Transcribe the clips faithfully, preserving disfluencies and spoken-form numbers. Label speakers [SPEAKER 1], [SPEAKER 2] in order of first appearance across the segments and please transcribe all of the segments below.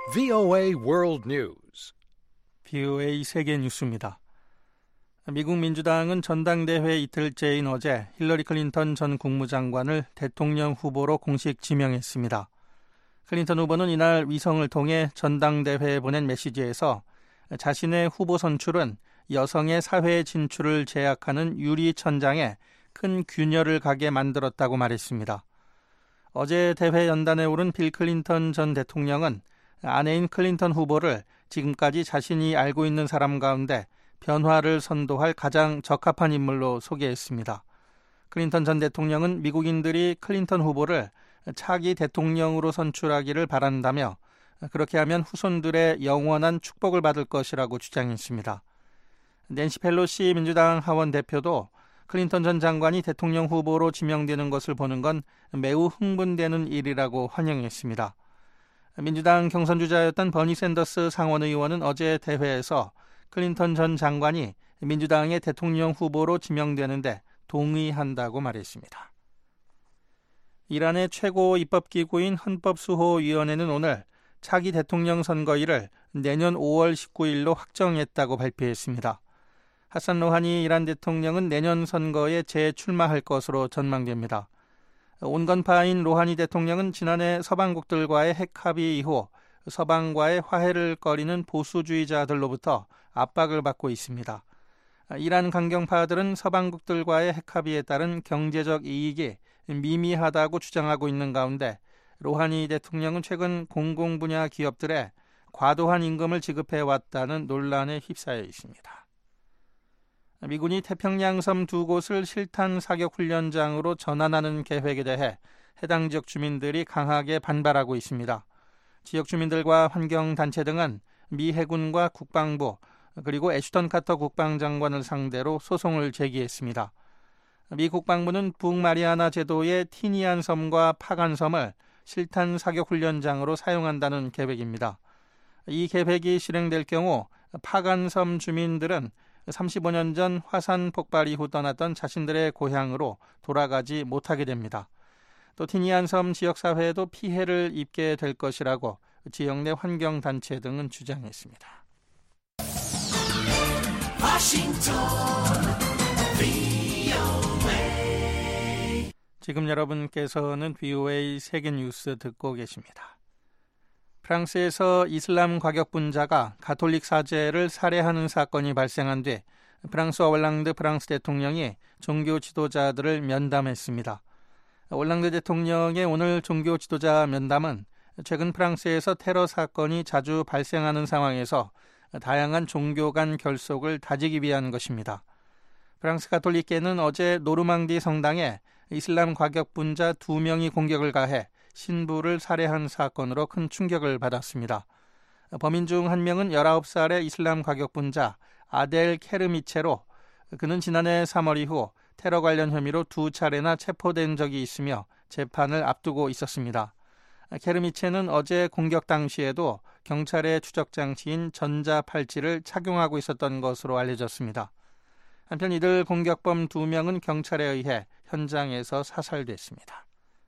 [SPEAKER 1] 브이오에이 World News.
[SPEAKER 2] 브이오에이 세계 뉴스입니다. 미국 민주당은 전당대회 이틀째인 어제 힐러리 클린턴 전 국무장관을 대통령 후보로 공식 지명했습니다. 클린턴 후보는 이날 위성을 통해 전당대회에 보낸 메시지에서 자신의 후보 선출은 여성의 사회 진출을 제약하는 유리천장에 큰 균열을 가게 만들었다고 말했습니다. 어제 대회 연단에 오른 빌 클린턴 전 대통령은 아내인 클린턴 후보를 지금까지 자신이 알고 있는 사람 가운데 변화를 선도할 가장 적합한 인물로 소개했습니다. 클린턴 전 대통령은 미국인들이 클린턴 후보를 차기 대통령으로 선출하기를 바란다며 그렇게 하면 후손들의 영원한 축복을 받을 것이라고 주장했습니다. 낸시 펠로시 민주당 하원 대표도 클린턴 전 장관이 대통령 후보로 지명되는 것을 보는 건 매우 흥분되는 일이라고 환영했습니다. 민주당 경선주자였던 버니 샌더스 상원의원은 어제 대회에서 클린턴 전 장관이 민주당의 대통령 후보로 지명되는데 동의한다고 말했습니다. 이란의 최고 입법기구인 헌법수호위원회는 오늘 차기 대통령 선거일을 내년 오월 십구일로 확정했다고 발표했습니다. 하산 로하니 이란 대통령은 내년 선거에 재출마할 것으로 전망됩니다. 온건파인 로하니 대통령은 지난해 서방국들과의 핵합의 이후 서방과의 화해를 꺼리는 보수주의자들로부터 압박을 받고 있습니다. 이란 강경파들은 서방국들과의 핵합의에 따른 경제적 이익이 미미하다고 주장하고 있는 가운데 로하니 대통령은 최근 공공분야 기업들에 과도한 임금을 지급해왔다는 논란에 휩싸여 있습니다. 미군이 태평양섬 두 곳을 실탄 사격 훈련장으로 전환하는 계획에 대해 해당 지역 주민들이 강하게 반발하고 있습니다. 지역 주민들과 환경단체 등은 미 해군과 국방부 그리고 애슈턴 카터 국방장관을 상대로 소송을 제기했습니다. 미 국방부는 북마리아나 제도의 티니안 섬과 파간 섬을 실탄 사격 훈련장으로 사용한다는 계획입니다. 이 계획이 실행될 경우 파간 섬 주민들은 삼십오 년 전 화산 폭발 이후 떠났던 자신들의 고향으로 돌아가지 못하게 됩니다. 또 티니안 섬 지역사회에도 피해를 입게 될 것이라고 지역 내 환경단체 등은 주장했습니다.
[SPEAKER 3] 워싱턴 브이오에이.
[SPEAKER 2] 지금 여러분께서는 브이오에이 세계뉴스 듣고 계십니다. 프랑스에서 이슬람 과격분자가 가톨릭 사제를 살해하는 사건이 발생한 뒤 프랑스와 올랑드 프랑스 대통령이 종교 지도자들을 면담했습니다. 올랑드 대통령의 오늘 종교 지도자 면담은 최근 프랑스에서 테러 사건이 자주 발생하는 상황에서 다양한 종교 간 결속을 다지기 위한 것입니다. 프랑스 가톨릭계는 어제 노르망디 성당에 이슬람 과격분자 두 명이 공격을 가해 신부를 살해한 사건으로 큰 충격을 받았습니다. 범인 중 한 명은 열아홉 살의 이슬람 과격분자 아델 케르미체로 그는 지난해 삼월 이후 테러 관련 혐의로 두 차례나 체포된 적이 있으며 재판을 앞두고 있었습니다. 케르미체는 어제 공격 당시에도 경찰의 추적 장치인 전자팔찌를 착용하고 있었던 것으로 알려졌습니다. 한편 이들 공격범 두 명은 경찰에 의해 현장에서 사살됐습니다.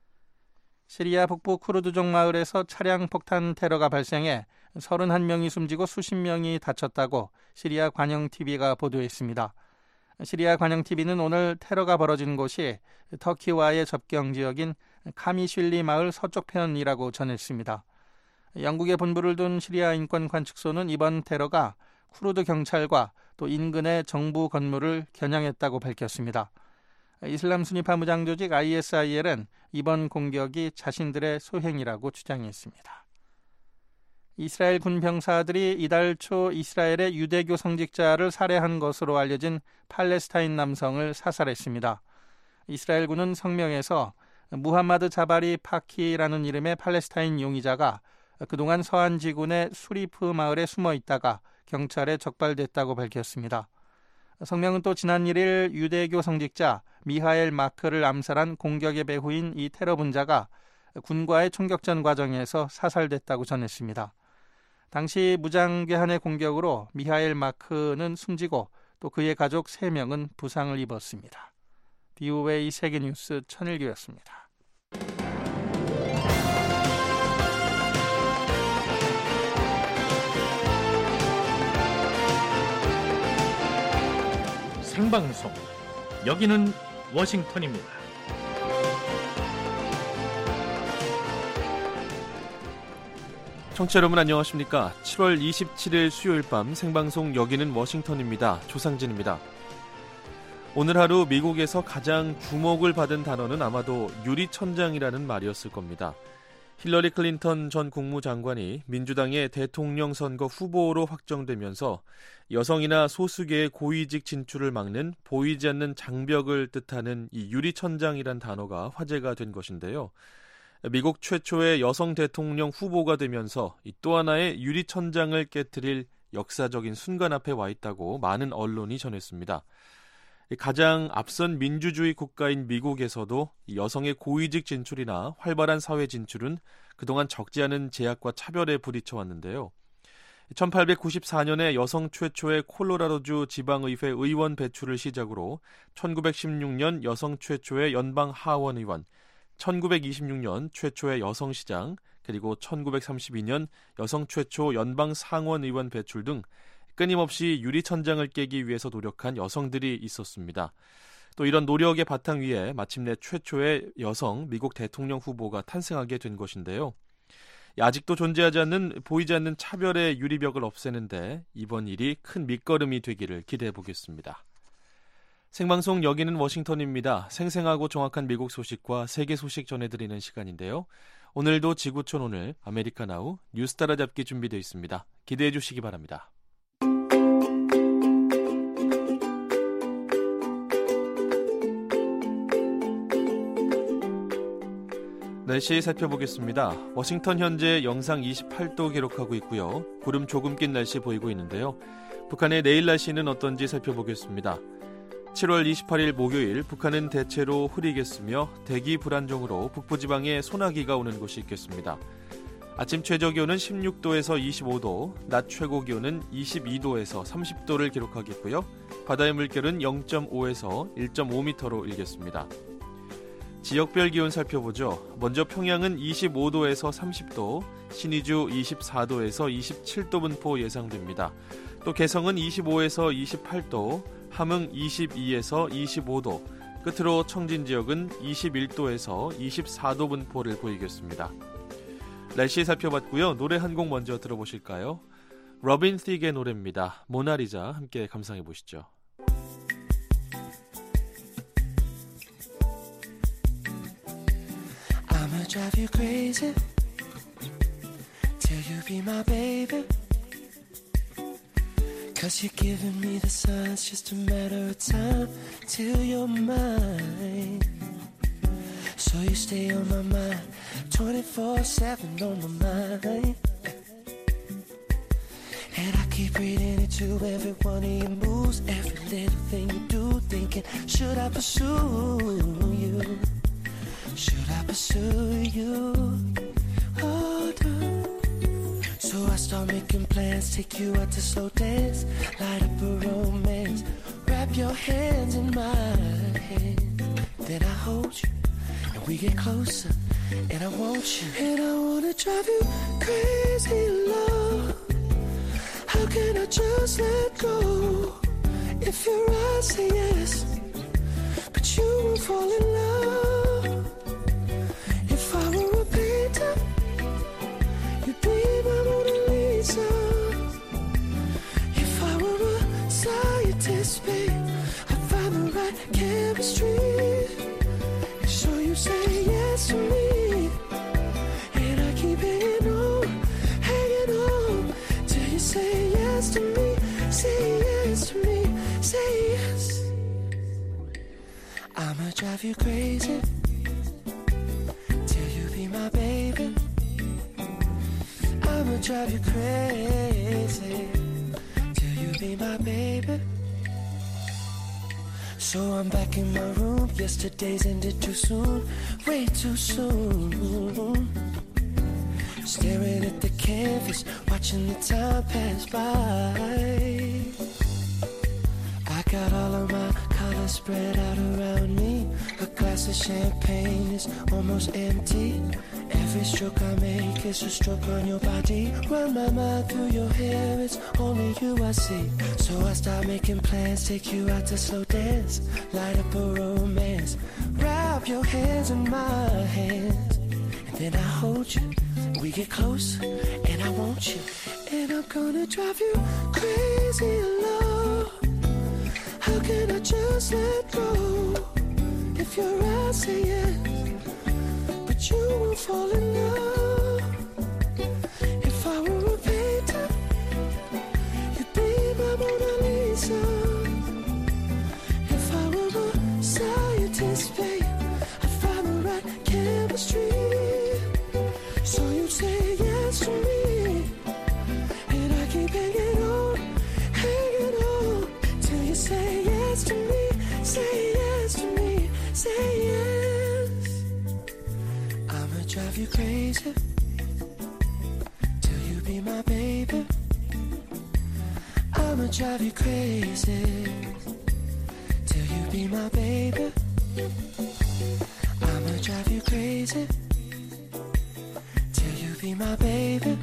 [SPEAKER 2] 시리아 북부 쿠르드족 마을에서 차량 폭탄 테러가 발생해 서른한 명이 숨지고 수십 명이 다쳤다고 시리아 관영티비가 보도했습니다. 시리아 관영티비는 오늘 테러가 벌어진 곳이 터키와의 접경 지역인 카미슐리 마을 서쪽편이라고 전했습니다. 영국에 본부를 둔 시리아 인권관측소는 이번 테러가 쿠르드 경찰과 또 인근의 정부 건물을 겨냥했다고 밝혔습니다. 이슬람 순위파 무장 조직 아이에스아이엘은 이번 공격이 자신들의 소행이라고 주장했습니다. 이스라엘 군 병사들이 이달 초 이스라엘의 유대교 성직자를 살해한 것으로 알려진 팔레스타인 남성을 사살했습니다. 이스라엘군은 성명에서 무함마드 자바리 파키라는 이름의 팔레스타인 용의자가 그동안 서한 지군의 수리프 마을에 숨어 있다가 경찰에 적발됐다고 밝혔습니다. 성명은 또 지난 일 일 유대교 성직자 미하엘 마크를 암살한 공격의 배후인 이 테러 분자가 군과의 총격전 과정에서 사살됐다고 전했습니다. 당시 무장괴한의 공격으로 미하엘 마크는 숨지고 또 그의 가족 세 명은 부상을 입었습니다. 브이오에이 세계뉴스 천일규였습니다.
[SPEAKER 3] 생방송. 여기는 워싱턴입니다.
[SPEAKER 4] 청취자 여러분 안녕하십니까? 칠월 이십칠일 수요일 밤 생방송 여기는 워싱턴입니다. 조상진입니다. 오늘 하루 미국에서 가장 주목을 받은 단어는 아마도 유리천장이라는 말이었을 겁니다. 힐러리 클린턴 전 국무장관이 민주당의 대통령 선거 후보로 확정되면서 여성이나 소수계의 고위직 진출을 막는 보이지 않는 장벽을 뜻하는 이 유리천장이란 단어가 화제가 된 것인데요. 미국 최초의 여성 대통령 후보가 되면서 또 하나의 유리천장을 깨트릴 역사적인 순간 앞에 와 있다고 많은 언론이 전했습니다. 가장 앞선 민주주의 국가인 미국에서도 여성의 고위직 진출이나 활발한 사회 진출은 그동안 적지 않은 제약과 차별에 부딪혀왔는데요. 천팔백구십사년에 여성 최초의 콜로라도주 지방의회 의원 배출을 시작으로 천구백십육년 여성 최초의 연방 하원의원, 천구백이십육년 최초의 여성시장, 그리고 천구백삼십이년 여성 최초 연방 상원의원 배출 등 끊임없이 유리천장을 깨기 위해서 노력한 여성들이 있었습니다. 또 이런 노력의 바탕 위에 마침내 최초의 여성 미국 대통령 후보가 탄생하게 된 것인데요. 아직도 존재하지 않는 보이지 않는 차별의 유리벽을 없애는데 이번 일이 큰 밑거름이 되기를 기대해 보겠습니다. 생방송 여기는 워싱턴입니다. 생생하고 정확한 미국 소식과 세계 소식 전해드리는 시간인데요. 오늘도 지구촌 오늘 아메리카나우 뉴스 따라잡기 준비되어 있습니다. 기대해 주시기 바랍니다. 날씨 살펴보겠습니다. 워싱턴 현재 영상 이십팔도 기록하고 있고요. 구름 조금 낀 날씨 보이고 있는데요. 북한의 내일 날씨는 어떤지 살펴보겠습니다. 칠월 이십팔일 목요일 북한은 대체로 흐리겠으며 대기 불안정으로 북부지방에 소나기가 오는 곳이 있겠습니다. 아침 최저기온은 십육도에서 이십오도, 낮 최고기온은 이십이도에서 삼십도를 기록하겠고요. 바다의 물결은 영점오에서 일점오미터로 일겠습니다. 지역별 기온 살펴보죠. 먼저 평양은 이십오도에서 삼십도, 신의주 이십사도에서 이십칠도 분포 예상됩니다. 또 개성은 이십오에서 이십팔도, 함흥 이십이에서 이십오도, 끝으로 청진 지역은 이십일도에서 이십사도 분포를 보이겠습니다. 날씨 살펴봤고요. 노래 한 곡 먼저 들어보실까요? 로빈 틱의 노래입니다. 모나리자 함께 감상해 보시죠.
[SPEAKER 5] I'ma drive you crazy till you be my baby, cause you're giving me the signs, just a matter of time till you're mine. So you stay on my mind twenty-four seven on my mind, and I keep reading into every one of your moves, every little thing you do, thinking, should I pursue you? Should I pursue you? Oh, no. So I start making plans, take you out to slow dance, light up a romance, wrap your hands in mine, then I hold you, and we get closer, and I want you, and I wanna drive you crazy, love. How can I just let go? If your eyes say yes, but you won't fall in love. If I were a painter, you'd be my Mona Lisa. If I were a scientist, babe, I'd find the right chemistry. So you say yes to me, and I keep hanging on, hanging on, till you say yes to me, say yes to me, say yes. I'ma drive you crazy till you be my baby. I'ma drive you crazy till you be my baby. So I'm back in my room. Yesterday's ended too soon, way too soon. Staring at the canvas, watching the time pass by. I got all of my colors spread out around me. A glass of champagne is almost empty, Every stroke I make is a stroke on your body. Run my mind through your hair, it's only you I see. So I start making plans, take you out to slow dance, light up a romance. Wrap your hands in my hands, and then I hold you. We get close, and I want you. And I'm gonna drive you crazy, love. How can I just let go? If your eyes say yes, but you won't fall in love. If I were a painter, you'd be my Mona Lisa. If I were a scientist, babe, I'd find the right chemistry. So you say yes to me, and I keep hanging on, hanging on, till you say yes to me, say yes to me, say yes. I'ma drive you crazy, till you be my baby. I'ma drive you crazy, till you be my baby. I'ma drive you crazy, be my baby.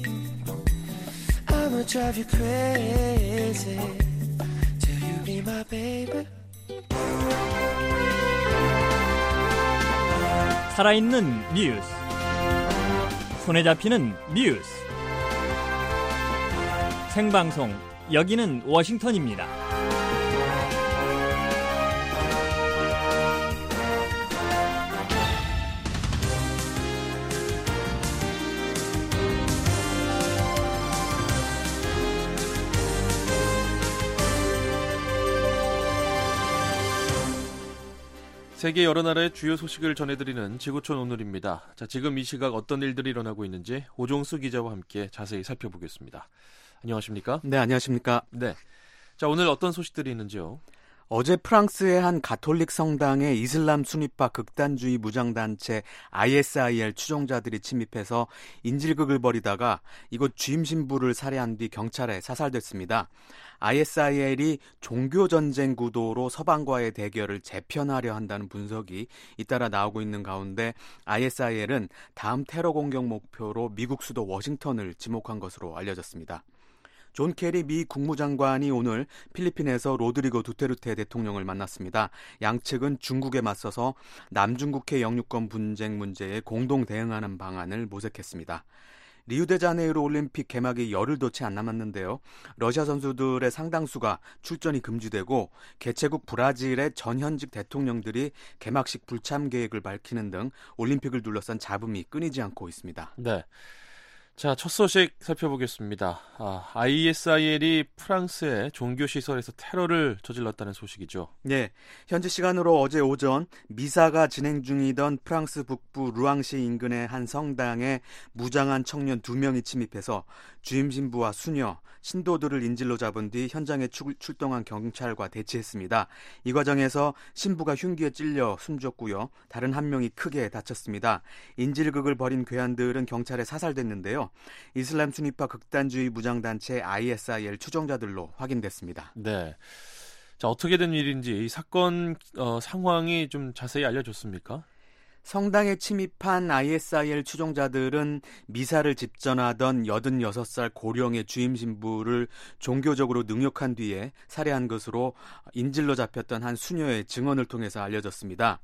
[SPEAKER 5] I'ma drive you crazy till you be my baby.
[SPEAKER 6] 살아있는 뉴스, 손에 잡히는 뉴스. 생방송, 여기는 워싱턴입니다.
[SPEAKER 4] 세계 여러 나라의 주요 소식을 전해드리는 지구촌 오늘입니다. 자, 지금 이 시각 어떤 일들이 일어나고 있는지 오종수 기자와 함께 자세히 살펴보겠습니다. 안녕하십니까?
[SPEAKER 7] 네, 안녕하십니까?
[SPEAKER 4] 네. 자, 오늘 어떤 소식들이 있는지요?
[SPEAKER 7] 어제 프랑스의 한 가톨릭 성당에 이슬람 순위파 극단주의 무장단체 아이에스아이엘 추종자들이 침입해서 인질극을 벌이다가 이곳 주임 신부를 살해한 뒤 경찰에 사살됐습니다. 아이에스아이엘이 종교전쟁 구도로 서방과의 대결을 재편하려 한다는 분석이 잇따라 나오고 있는 가운데 아이에스아이엘은 다음 테러 공격 목표로 미국 수도 워싱턴을 지목한 것으로 알려졌습니다. 존 케리 미 국무장관이 오늘 필리핀에서 로드리고 두테르테 대통령을 만났습니다. 양측은 중국에 맞서서 남중국해 영유권 분쟁 문제에 공동 대응하는 방안을 모색했습니다. 리우데자네이루 올림픽 개막이 열흘도 채 안 남았는데요. 러시아 선수들의 상당수가 출전이 금지되고 개최국 브라질의 전현직 대통령들이 개막식 불참 계획을 밝히는 등 올림픽을 둘러싼 잡음이 끊이지 않고 있습니다.
[SPEAKER 4] 네. 자, 첫 소식 살펴보겠습니다. 아, 아이에스아이엘이 프랑스의 종교시설에서 테러를 저질렀다는 소식이죠.
[SPEAKER 7] 네, 현지 시간으로 어제 오전 미사가 진행 중이던 프랑스 북부 루앙시 인근의 한 성당에 무장한 청년 두 명이 침입해서 주임 신부와 수녀, 신도들을 인질로 잡은 뒤 현장에 출동한 경찰과 대치했습니다. 이 과정에서 신부가 흉기에 찔려 숨졌고요. 다른 한 명이 크게 다쳤습니다. 인질극을 벌인 괴한들은 경찰에 사살됐는데요. 이슬람 순위파 극단주의 무장단체 아이에스아이엘 추종자들로 확인됐습니다.
[SPEAKER 4] 네. 자, 어떻게 된 일인지 이 사건 어, 상황이 좀 자세히 알려줬습니까?
[SPEAKER 7] 성당에 침입한 아이에스아이엘 추종자들은 미사를 집전하던 여든여섯 살 고령의 주임 신부를 종교적으로 능욕한 뒤에 살해한 것으로 인질로 잡혔던 한 수녀의 증언을 통해서 알려졌습니다.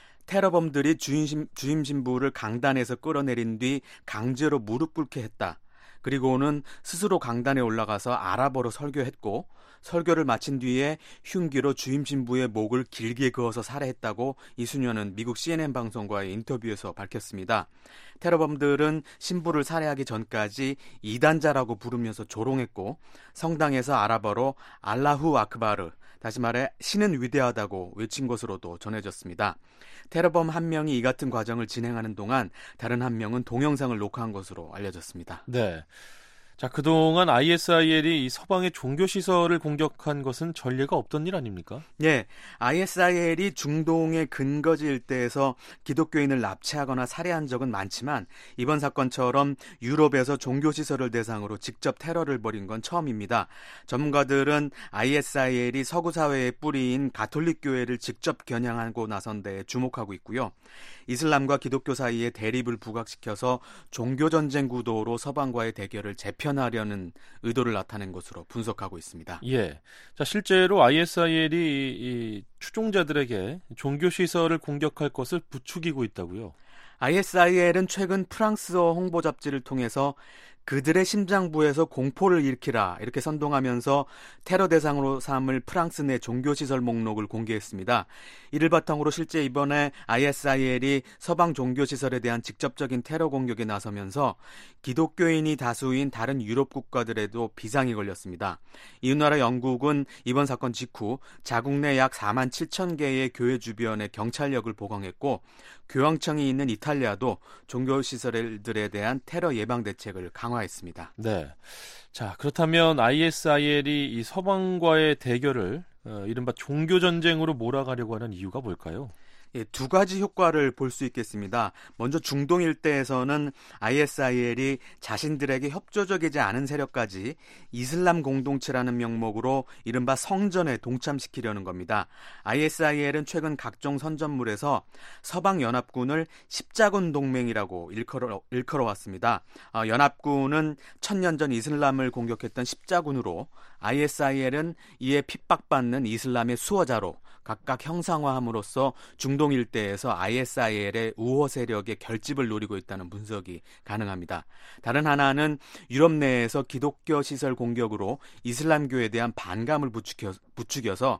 [SPEAKER 7] 테러범들이 주임, 주임 신부를 강단에서 끌어내린 뒤 강제로 무릎 꿇게 했다. 그리고는 스스로 강단에 올라가서 아랍어로 설교했고 설교를 마친 뒤에 흉기로 주임 신부의 목을 길게 그어서 살해했다고 이 수녀는 미국 씨엔엔 방송과의 인터뷰에서 밝혔습니다. 테러범들은 신부를 살해하기 전까지 이단자라고 부르면서 조롱했고 성당에서 아랍어로 알라후 아크바르, 다시 말해 신은 위대하다고 외친 것으로도 전해졌습니다. 테러범 한 명이 이 같은 과정을 진행하는 동안 다른 한 명은 동영상을 녹화한 것으로 알려졌습니다.
[SPEAKER 4] 네. 자, 그동안 아이에스아이엘이 이 서방의 종교시설을 공격한 것은 전례가 없던 일 아닙니까?
[SPEAKER 7] 예, 아이에스아이엘이 중동의 근거지 일대에서 기독교인을 납치하거나 살해한 적은 많지만 이번 사건처럼 유럽에서 종교시설을 대상으로 직접 테러를 벌인 건 처음입니다. 전문가들은 아이에스아이엘이 서구 사회의 뿌리인 가톨릭 교회를 직접 겨냥하고 나선 데에 주목하고 있고요. 이슬람과 기독교 사이에 대립을 부각시켜서 종교전쟁 구도로 서방과의 대결을 재편하려는 의도를 나타낸 것으로 분석하고 있습니다.
[SPEAKER 4] 예. 자, 실제로 아이에스아이엘이 이 추종자들에게 종교시설을 공격할 것을 부추기고 있다고요?
[SPEAKER 7] 아이에스아이엘은 최근 프랑스어 홍보 잡지를 통해서 그들의 심장부에서 공포를 일으키라 이렇게 선동하면서 테러 대상으로 삼을 프랑스 내 종교시설 목록을 공개했습니다. 이를 바탕으로 실제 이번에 아이에스아이엘이 서방 종교시설에 대한 직접적인 테러 공격에 나서면서 기독교인이 다수인 다른 유럽 국가들에도 비상이 걸렸습니다. 이웃나라 영국은 이번 사건 직후 자국 내 약 사만 칠천 개의 교회 주변에 경찰력을 보강했고 교황청이 있는 이탈리아도 종교시설들에 대한 테러 예방 대책을 강화했습니다.
[SPEAKER 4] 네. 자, 그렇다면 아이에스아이엘이 이 서방과의 대결을 어, 이른바 종교전쟁으로 몰아가려고 하는 이유가 뭘까요?
[SPEAKER 7] 예, 두 가지 효과를 볼 수 있겠습니다. 먼저 중동 일대에서는 아이에스아이엘이 자신들에게 협조적이지 않은 세력까지 이슬람 공동체라는 명목으로 이른바 성전에 동참시키려는 겁니다. 아이에스아이엘은 최근 각종 선전물에서 서방연합군을 십자군 동맹이라고 일컬어, 일컬어왔습니다. 어, 연합군은 천년 전 이슬람을 공격했던 십자군으로 아이에스아이엘은 이에 핍박받는 이슬람의 수호자로 각각 형상화함으로써 중동 일대에서 아이에스아이엘의 우호 세력의 결집을 노리고 있다는 분석이 가능합니다. 다른 하나는 유럽 내에서 기독교 시설 공격으로 이슬람교에 대한 반감을 부추겨, 부추겨서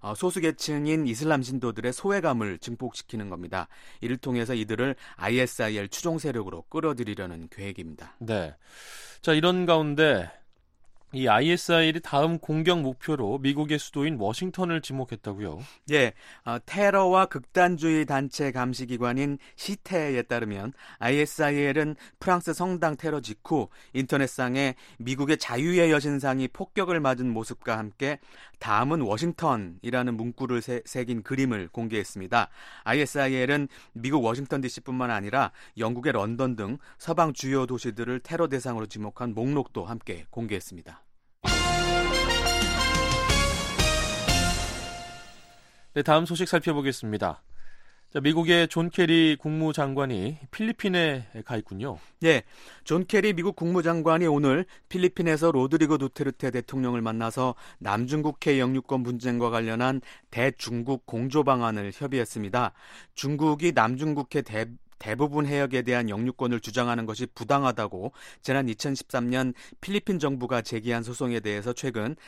[SPEAKER 7] 소수계층인 이슬람 신도들의 소외감을 증폭시키는 겁니다. 이를 통해서 이들을 아이에스아이엘 추종 세력으로 끌어들이려는 계획입니다.
[SPEAKER 4] 네. 자, 이런 가운데 이 아이에스아이엘이 다음 공격 목표로 미국의 수도인 워싱턴을 지목했다고요?
[SPEAKER 7] 예, 어, 테러와 극단주의 단체 감시기관인 시테에 따르면 아이에스아이엘은 프랑스 성당 테러 직후 인터넷상에 미국의 자유의 여신상이 폭격을 맞은 모습과 함께 다음은 워싱턴이라는 문구를 새, 새긴 그림을 공개했습니다. 아이에스아이엘은 미국 워싱턴 디씨뿐만 아니라 영국의 런던 등 서방 주요 도시들을 테러 대상으로 지목한 목록도 함께 공개했습니다.
[SPEAKER 4] 네, 다음 소식 살펴보겠습니다. 자, 미국의 존 케리 국무장관이 필리핀에 가 있군요.
[SPEAKER 7] 예, 존 케리 미국 국무장관이 오늘 필리핀에서 로드리고 두테르테 대통령을 만나서 남중국해 영유권 분쟁과 관련한 대중국 공조 방안을 협의했습니다. 중국이 남중국해 대 대부분 해역에 대한 영유권을 주장하는 것이 부당하다고 지난 이천십삼 년 필리핀 정부가 제기한 소송에 대해서 최근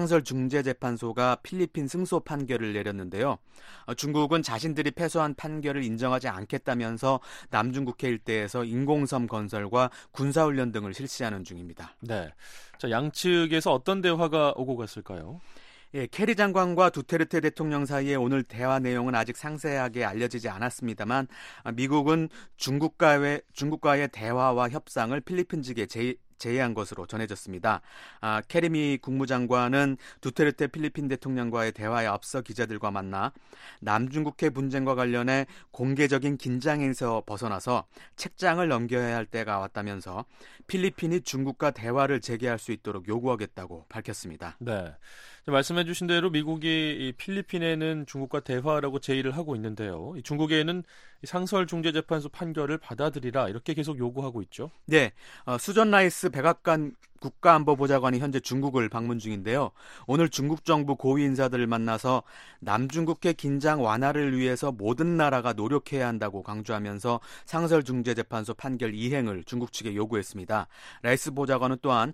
[SPEAKER 7] 상설중재재판소가 필리핀 승소 판결을 내렸는데요. 중국은 자신들이 패소한 판결을 인정하지 않겠다면서 남중국해 일대에서 인공섬 건설과 군사훈련 등을 실시하는 중입니다.
[SPEAKER 4] 네, 자, 양측에서 어떤 대화가 오고 갔을까요?
[SPEAKER 7] 예, 케리 장관과 두테르테 대통령 사이에 오늘 대화 내용은 아직 상세하게 알려지지 않았습니다만 미국은 중국과의, 중국과의 대화와 협상을 필리핀 측에 제, 제의한 것으로 전해졌습니다. 아, 케리미 국무장관은 두테르테 필리핀 대통령과의 대화에 앞서 기자들과 만나 남중국해 분쟁과 관련해 공개적인 긴장에서 벗어나서 책장을 넘겨야 할 때가 왔다면서 필리핀이 중국과 대화를 재개할 수 있도록 요구하겠다고 밝혔습니다.
[SPEAKER 4] 네, 말씀해 주신 대로 미국이 필리핀에는 중국과 대화라고 제의를 하고 있는데요. 중국에는 상설중재재판소 판결을 받아들이라 이렇게 계속 요구하고 있죠.
[SPEAKER 7] 네, 어, 수전 라이스 백악관 국가안보보좌관이 현재 중국을 방문 중인데요. 오늘 중국 정부 고위 인사들을 만나서 남중국해 긴장 완화를 위해서 모든 나라가 노력해야 한다고 강조하면서 상설중재재판소 판결 이행을 중국 측에 요구했습니다. 라이스 보좌관은 또한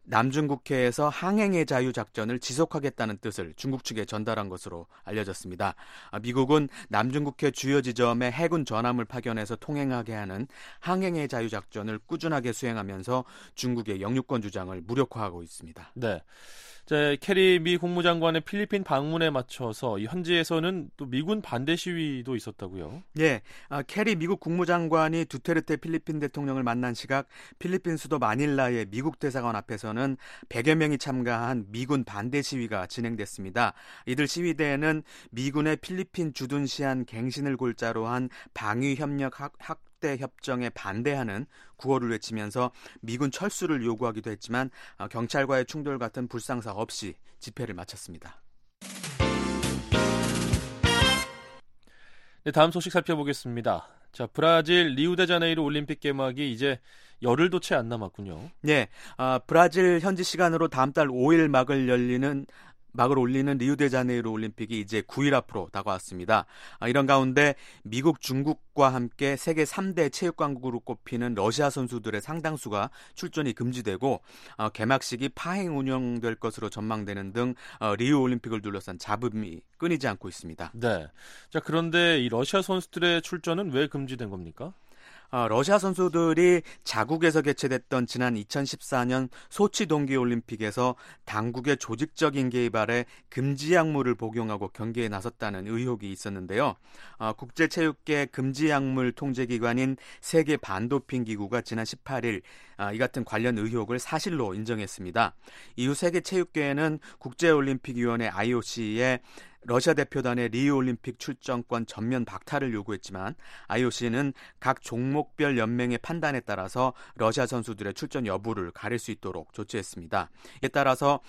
[SPEAKER 7] 남중국해에서 항행의 자유 작전을 지속하겠다는 뜻을 중국 측에 전달한 것으로 알려졌습니다. 미국은 남중국해 주요 지점에 해군 전함을 파견해서 통행하게 하는 항행의 자유 작전을 꾸준하게 수행하면서 중국의 영유권 주장을 무력화하고 있습니다.
[SPEAKER 4] 네. 자, 캐리 미 국무장관의 필리핀 방문에 맞춰서 현지에서는 또 미군 반대 시위도 있었다고요.
[SPEAKER 7] 예, 아, 캐리 미국 국무장관이 두테르테 필리핀 대통령을 만난 시각 필리핀 수도 마닐라의 미국 대사관 앞에서는 백여 명이 참가한 미군 반대 시위가 진행됐습니다. 이들 시위대에는 미군의 필리핀 주둔시한 갱신을 골자로 한 방위협력 확, 확대 협정에 반대하는 구호를 외치면서 미군 철수를 요구하기도 했지만 경찰과의 충돌 같은 불상사 없이 집회를 마쳤습니다.
[SPEAKER 4] 네, 다음 소식 살펴보겠습니다. 자, 브라질 리우데자네이루 올림픽 개막이 이제 열흘도 채 안 남았군요.
[SPEAKER 7] 네, 아, 브라질 현지 시간으로 다음 달 오일 막을 열리는 막을 올리는 리우데자네이루 올림픽이 이제 구 일 앞으로 다가왔습니다. 아, 이런 가운데 미국, 중국과 함께 세계 삼 대 체육강국으로 꼽히는 러시아 선수들의 상당수가 출전이 금지되고 어, 개막식이 파행 운영될 것으로 전망되는 등 어, 리우 올림픽을 둘러싼 잡음이 끊이지 않고 있습니다.
[SPEAKER 4] 네. 자, 그런데 이 러시아 선수들의 출전은 왜 금지된 겁니까?
[SPEAKER 7] 어, 러시아 선수들이 자국에서 개최됐던 지난 이천십사 년 소치 동계올림픽에서 당국의 조직적인 개입 아래 금지 약물을 복용하고 경기에 나섰다는 의혹이 있었는데요. 어, 국제체육계 금지 약물 통제기관인 세계 반도핑 기구가 지난 십팔 일 어, 이 같은 관련 의혹을 사실로 인정했습니다. 이후 세계체육계에는 국제올림픽위원회 아이오씨에 러시아 대표단의 리우올림픽 출전권 전면 박탈을 요구했지만 아이오씨는 각 종목별 연맹의 판단에 따라서 러시아 선수들의 출전 여부를 가릴 수 있도록 조치했습니다. 이에 따라서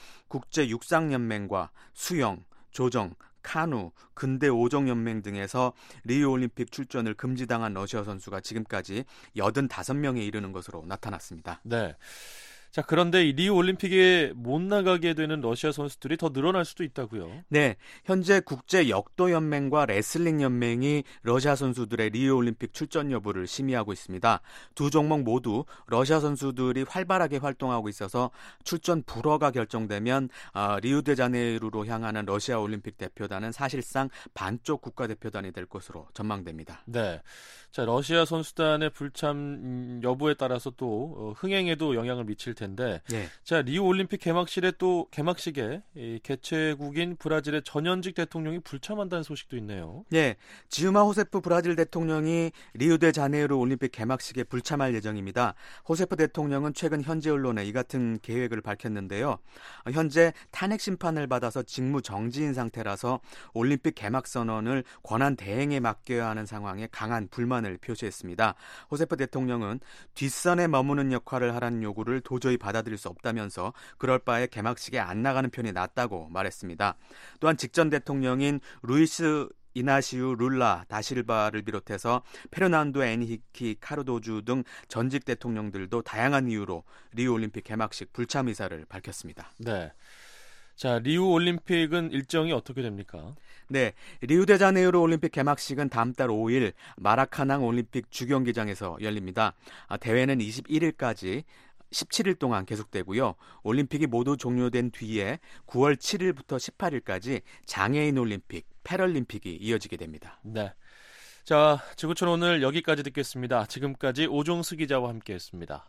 [SPEAKER 7] 국제육상연맹과 수영, 조정, 카누, 근대 오종연맹 등에서 리우올림픽 출전을 금지당한 러시아 선수가 지금까지 여든다섯 명에 이르는 것으로 나타났습니다.
[SPEAKER 4] 네. 자, 그런데 이 리우 올림픽에 못 나가게 되는 러시아 선수들이 더 늘어날 수도 있다고요?
[SPEAKER 7] 네, 현재 국제 역도 연맹과 레슬링 연맹이 러시아 선수들의 리우 올림픽 출전 여부를 심의하고 있습니다. 두 종목 모두 러시아 선수들이 활발하게 활동하고 있어서 출전 불허가 결정되면 어, 리우데자네이루로 향하는 러시아 올림픽 대표단은 사실상 반쪽 국가대표단이 될 것으로 전망됩니다.
[SPEAKER 4] 네. 자, 러시아 선수단의 불참 여부에 따라서 또 흥행에도 영향을 미칠 텐데,
[SPEAKER 7] 네.
[SPEAKER 4] 자, 리우 올림픽 개막식에 또 개막식에 이 개최국인 브라질의 전현직 대통령이 불참한다는 소식도 있네요.
[SPEAKER 7] 네, 지우마 호세프 브라질 대통령이 리우데자네이루 올림픽 개막식에 불참할 예정입니다. 호세프 대통령은 최근 현지 언론에 이 같은 계획을 밝혔는데요. 현재 탄핵 심판을 받아서 직무 정지인 상태라서 올림픽 개막 선언을 권한 대행에 맡겨야 하는 상황에 강한 불만을 표시했습니다. 호세프 대통령은 뒷선에 머무는 역할을 하라는 요구를 도저히 받아들일 수 없다면서 그럴 바에 개막식에 안 나가는 편이 낫다고 말했습니다. 또한 직전 대통령인 루이스 이나시우 룰라 다실바를 비롯해서 페르난도 에니히키 카르도주 등 전직 대통령들도 다양한 이유로 리우 올림픽 개막식 불참 의사를 밝혔습니다.
[SPEAKER 4] 네. 자, 리우 올림픽은 일정이 어떻게 됩니까?
[SPEAKER 7] 네, 리우데자네이루 올림픽 개막식은 다음 달 오일 마라카낭 올림픽 주경기장에서 열립니다. 대회는 이십일 일까지 십칠 일 동안 계속되고요. 올림픽이 모두 종료된 뒤에 구월 칠일부터 십팔 일까지 장애인 올림픽, 패럴림픽이 이어지게 됩니다.
[SPEAKER 4] 네. 자, 지구촌 오늘 여기까지 듣겠습니다. 지금까지 오종수 기자와 함께했습니다.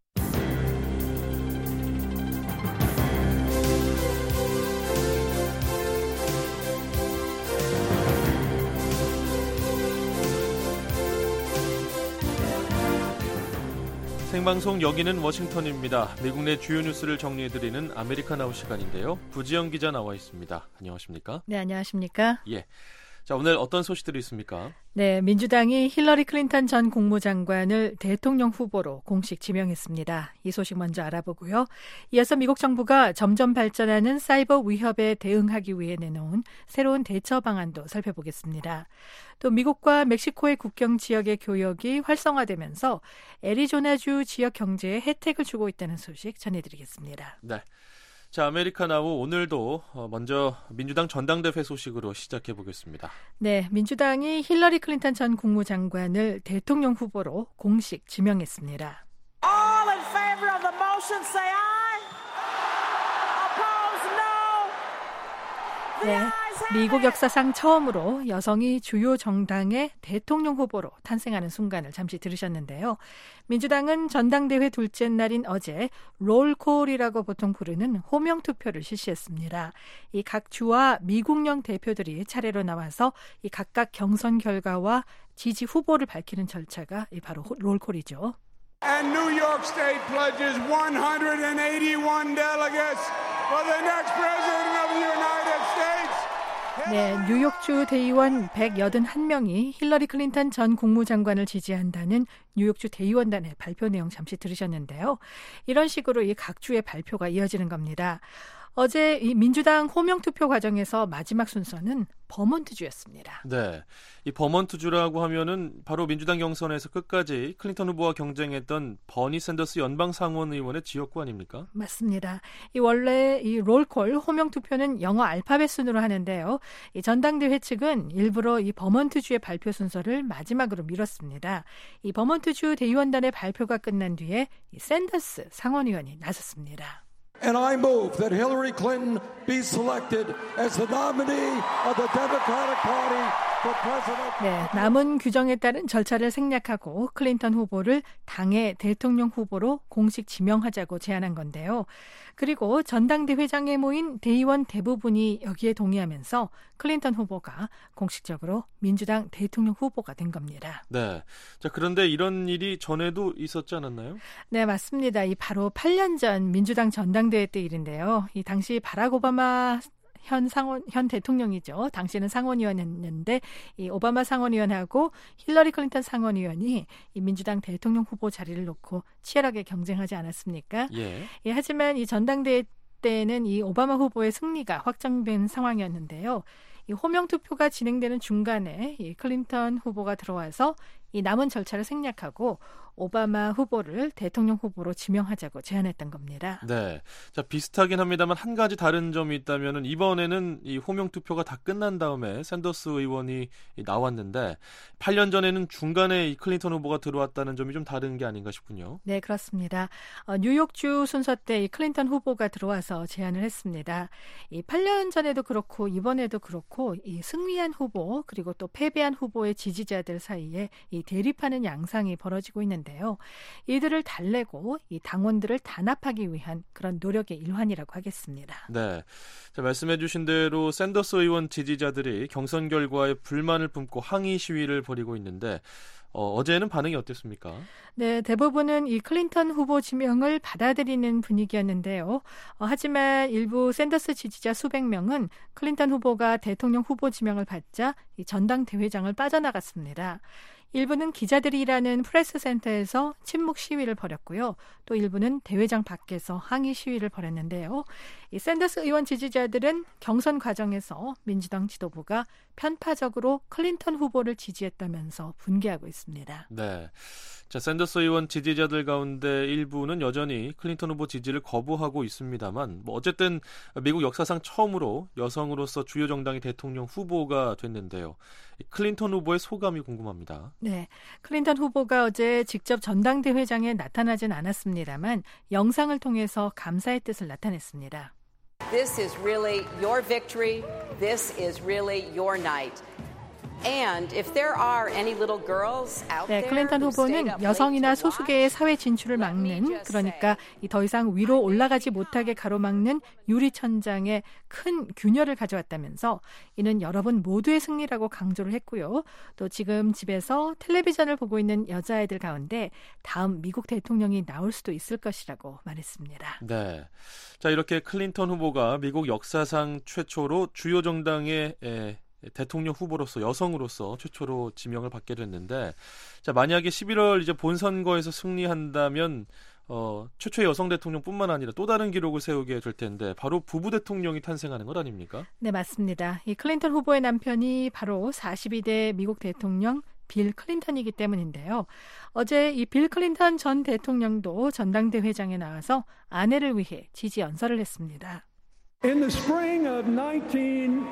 [SPEAKER 4] 생방송 여기는 워싱턴입니다. 미국 내 주요 뉴스를 정리해드리는 아메리카나우 시간인데요. 부지영 기자 나와 있습니다. 안녕하십니까?
[SPEAKER 8] 네, 안녕하십니까?
[SPEAKER 4] 예. 자, 오늘 어떤 소식들이 있습니까?
[SPEAKER 8] 네, 민주당이 힐러리 클린턴 전 국무장관을 대통령 후보로 공식 지명했습니다. 이 소식 먼저 알아보고요. 이어서 미국 정부가 점점 발전하는 사이버 위협에 대응하기 위해 내놓은 새로운 대처 방안도 살펴보겠습니다. 또 미국과 멕시코의 국경 지역의 교역이 활성화되면서 애리조나주 지역 경제에 혜택을 주고 있다는 소식 전해드리겠습니다.
[SPEAKER 4] 네. 자, 아메리카나우 오늘도 먼저 민주당 전당대회 소식으로 시작해 보겠습니다.
[SPEAKER 8] 네, 민주당이 힐러리 클린턴 전 국무장관을 대통령 후보로 공식 지명했습니다.
[SPEAKER 9] All in favor of the motion say aye. Opposed no.
[SPEAKER 8] 네, 미국 역사상 처음으로 여성이 주요 정당의 대통령 후보로 탄생하는 순간을 잠시 들으셨는데요. 민주당은 전당대회 둘째 날인 어제 롤콜이라고 보통 부르는 호명투표를 실시했습니다. 이 각 주와 미국령 대표들이 차례로 나와서 이 각각 경선 결과와 지지 후보를 밝히는 절차가 바로 롤콜이죠.
[SPEAKER 10] And New York State pledges one hundred eighty-one delegates for the next president of the United States.
[SPEAKER 8] 네, 뉴욕주 대의원 백팔십일 명이 힐러리 클린턴 전 국무장관을 지지한다는 뉴욕주 대의원단의 발표 내용 잠시 들으셨는데요. 이런 식으로 이 각 주의 발표가 이어지는 겁니다. 어제 이 민주당 호명투표 과정에서 마지막 순서는 버몬트주였습니다.
[SPEAKER 4] 네, 이 버몬트주라고 하면은 바로 민주당 경선에서 끝까지 클린턴 후보와 경쟁했던 버니 샌더스 연방 상원 의원의 지역구 아닙니까?
[SPEAKER 8] 맞습니다. 이 원래 이 롤콜 호명투표는 영어 알파벳 순으로 하는데요. 이 전당대회 측은 일부러 이 버몬트주의 발표 순서를 마지막으로 미뤘습니다. 이 버몬트주 대의원단의 발표가 끝난 뒤에 이 샌더스 상원 의원이 나섰습니다.
[SPEAKER 11] And I move that Hillary Clinton be selected as the nominee of the Democratic Party for president.
[SPEAKER 8] 네, 남은 규정에 따른 절차를 생략하고 클린턴 후보를 당의 대통령 후보로 공식 지명하자고 제안한 건데요. 그리고 전당대회장에 모인 대의원 대부분이 여기에 동의하면서 클린턴 후보가 공식적으로 민주당 대통령 후보가 된 겁니다.
[SPEAKER 4] 네. 자, 그런데 이런 일이 전에도 있었지 않았나요?
[SPEAKER 8] 네, 맞습니다. 이 바로 팔 년 전 민주당 전당대회 때 일인데요. 이 당시 바락 오바마 현 상원, 현 대통령이죠. 당시에는 상원의원이었는데 이 오바마 상원의원하고 힐러리 클린턴 상원의원이 이 민주당 대통령 후보 자리를 놓고 치열하게 경쟁하지 않았습니까?
[SPEAKER 4] 예.
[SPEAKER 8] 예, 하지만 이 전당대회 때는 이 오바마 후보의 승리가 확정된 상황이었는데요. 이 호명 투표가 진행되는 중간에 이 클린턴 후보가 들어와서 이 남은 절차를 생략하고 오바마 후보를 대통령 후보로 지명하자고 제안했던 겁니다.
[SPEAKER 4] 네, 자 비슷하긴 합니다만 한 가지 다른 점이 있다면은 이번에는 이 호명 투표가 다 끝난 다음에 샌더스 의원이 나왔는데 팔 년 전에는 중간에 이 클린턴 후보가 들어왔다는 점이 좀 다른 게 아닌가 싶군요.
[SPEAKER 8] 네, 그렇습니다. 어, 뉴욕주 순서 때 이 클린턴 후보가 들어와서 제안을 했습니다. 이 팔 년 전에도 그렇고 이번에도 그렇고 이 승리한 후보 그리고 또 패배한 후보의 지지자들 사이에 이 대립하는 양상이 벌어지고 있는데요. 이들을 달래고 이 당원들을 단합하기 위한 그런 노력의 일환이라고 하겠습니다.
[SPEAKER 4] 네, 자, 말씀해주신 대로 샌더스 의원 지지자들이 경선 결과에 불만을 품고 항의 시위를 벌이고 있는데 어, 어제는 반응이 어땠습니까?
[SPEAKER 8] 네, 대부분은 이 클린턴 후보 지명을 받아들이는 분위기였는데요. 어, 하지만 일부 샌더스 지지자 수백 명은 클린턴 후보가 대통령 후보 지명을 받자 이 전당대회장을 빠져나갔습니다. 일부는 기자들이 일하는 프레스센터에서 침묵 시위를 벌였고요. 또 일부는 대회장 밖에서 항의 시위를 벌였는데요. 이 샌더스 의원 지지자들은 경선 과정에서 민주당 지도부가 편파적으로 클린턴 후보를 지지했다면서 분개하고 있습니다.
[SPEAKER 4] 네, 자 샌더스 의원 지지자들 가운데 일부는 여전히 클린턴 후보 지지를 거부하고 있습니다만 뭐 어쨌든 미국 역사상 처음으로 여성으로서 주요 정당의 대통령 후보가 됐는데요. 클린턴 후보의 소감이 궁금합니다.
[SPEAKER 8] 네, 클린턴 후보가 어제 직접 전당대회장에 나타나진 않았습니다만 영상을 통해서 감사의 뜻을 나타냈습니다.
[SPEAKER 12] This is really your victory. This is really your night. And if there are any little girls out
[SPEAKER 8] 네,
[SPEAKER 12] there
[SPEAKER 8] 클린턴
[SPEAKER 12] who stayed
[SPEAKER 8] 후보는
[SPEAKER 12] up
[SPEAKER 8] 여성이나
[SPEAKER 12] late to
[SPEAKER 8] 소수계의
[SPEAKER 12] watch,
[SPEAKER 8] 사회 진출을 막는 그러니까 더 이상 위로 올라가지 못하게 가로막는 유리천장에 큰 균열을 가져왔다면서 이는 여러분 모두의 승리라고 강조를 했고요. 또 지금 집에서 텔레비전을 보고 있는 여자아이들 가운데 다음 미국 대통령이 나올 수도 있을 것이라고 말했습니다.
[SPEAKER 4] 네, 자 이렇게 클린턴 후보가 미국 역사상 최초로 주요 정당의 에, 대통령 후보로서 여성으로서 최초로 지명을 받게 됐는데 자 만약에 십일월 이제 본선거에서 승리한다면 어, 최초의 여성 대통령뿐만 아니라 또 다른 기록을 세우게 될 텐데 바로 부부 대통령이 탄생하는 것 아닙니까?
[SPEAKER 8] 네, 맞습니다. 이 클린턴 후보의 남편이 바로 사십이 대 미국 대통령 빌 클린턴이기 때문인데요. 어제 이 빌 클린턴 전 대통령도 전당대회장에 나와서 아내를 위해 지지 연설을 했습니다.
[SPEAKER 13] In the spring of nineteen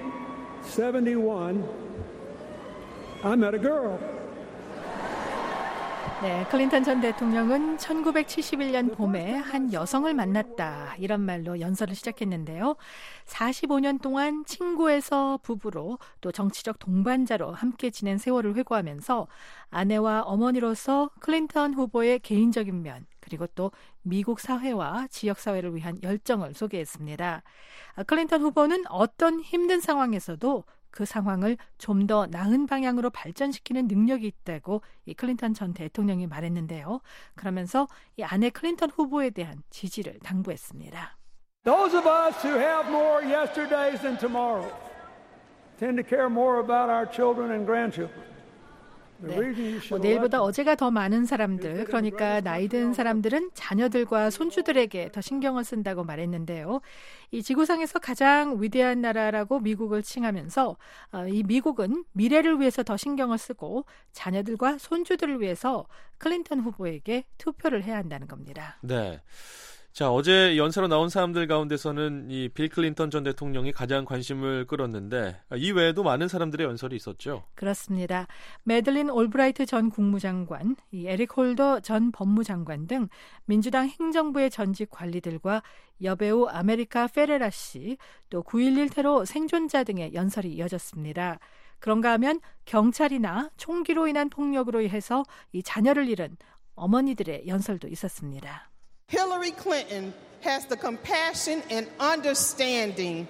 [SPEAKER 13] seventy-one, I met a girl.
[SPEAKER 8] 네, 클린턴 전 대통령은 천구백칠십일 년 봄에 한 여성을 만났다 이런 말로 연설을 시작했는데요. 사십오 년 동안 친구에서 부부로 또 정치적 동반자로 함께 지낸 세월을 회고하면서 아내와 어머니로서 클린턴 후보의 개인적인 면 그리고 또 미국 사회와 지역사회를 위한 열정을 소개했습니다. 클린턴 후보는 어떤 힘든 상황에서도 그 상황을 좀 더 나은 방향으로 발전시키는 능력이 있다고 이 클린턴 전 대통령이 말했는데요. 그러면서 이 아내 클린턴 후보에 대한 지지를 당부했습니다.
[SPEAKER 13] Those of us who have more yesterdays than tomorrow tend to care more about our children and grandchildren.
[SPEAKER 8] 네. 뭐 내일보다 어제가 더 많은 사람들, 그러니까 나이 든 사람들은 자녀들과 손주들에게 더 신경을 쓴다고 말했는데요. 이 지구상에서 가장 위대한 나라라고 미국을 칭하면서 어, 이 미국은 미래를 위해서 더 신경을 쓰고 자녀들과 손주들을 위해서 클린턴 후보에게 투표를 해야 한다는 겁니다.
[SPEAKER 4] 네. 자, 어제 연사로 나온 사람들 가운데서는 이 빌 클린턴 전 대통령이 가장 관심을 끌었는데 이 외에도 많은 사람들의 연설이 있었죠.
[SPEAKER 8] 그렇습니다. 매들린 올브라이트 전 국무장관, 이 에릭 홀더 전 법무장관 등 민주당 행정부의 전직 관리들과 여배우 아메리카 페레라 씨, 또 구일일 테러 생존자 등의 연설이 이어졌습니다. 그런가 하면 경찰이나 총기로 인한 폭력으로 해서 이 자녀를 잃은 어머니들의 연설도 있었습니다.
[SPEAKER 14] Hillary Clinton has the compassion and understanding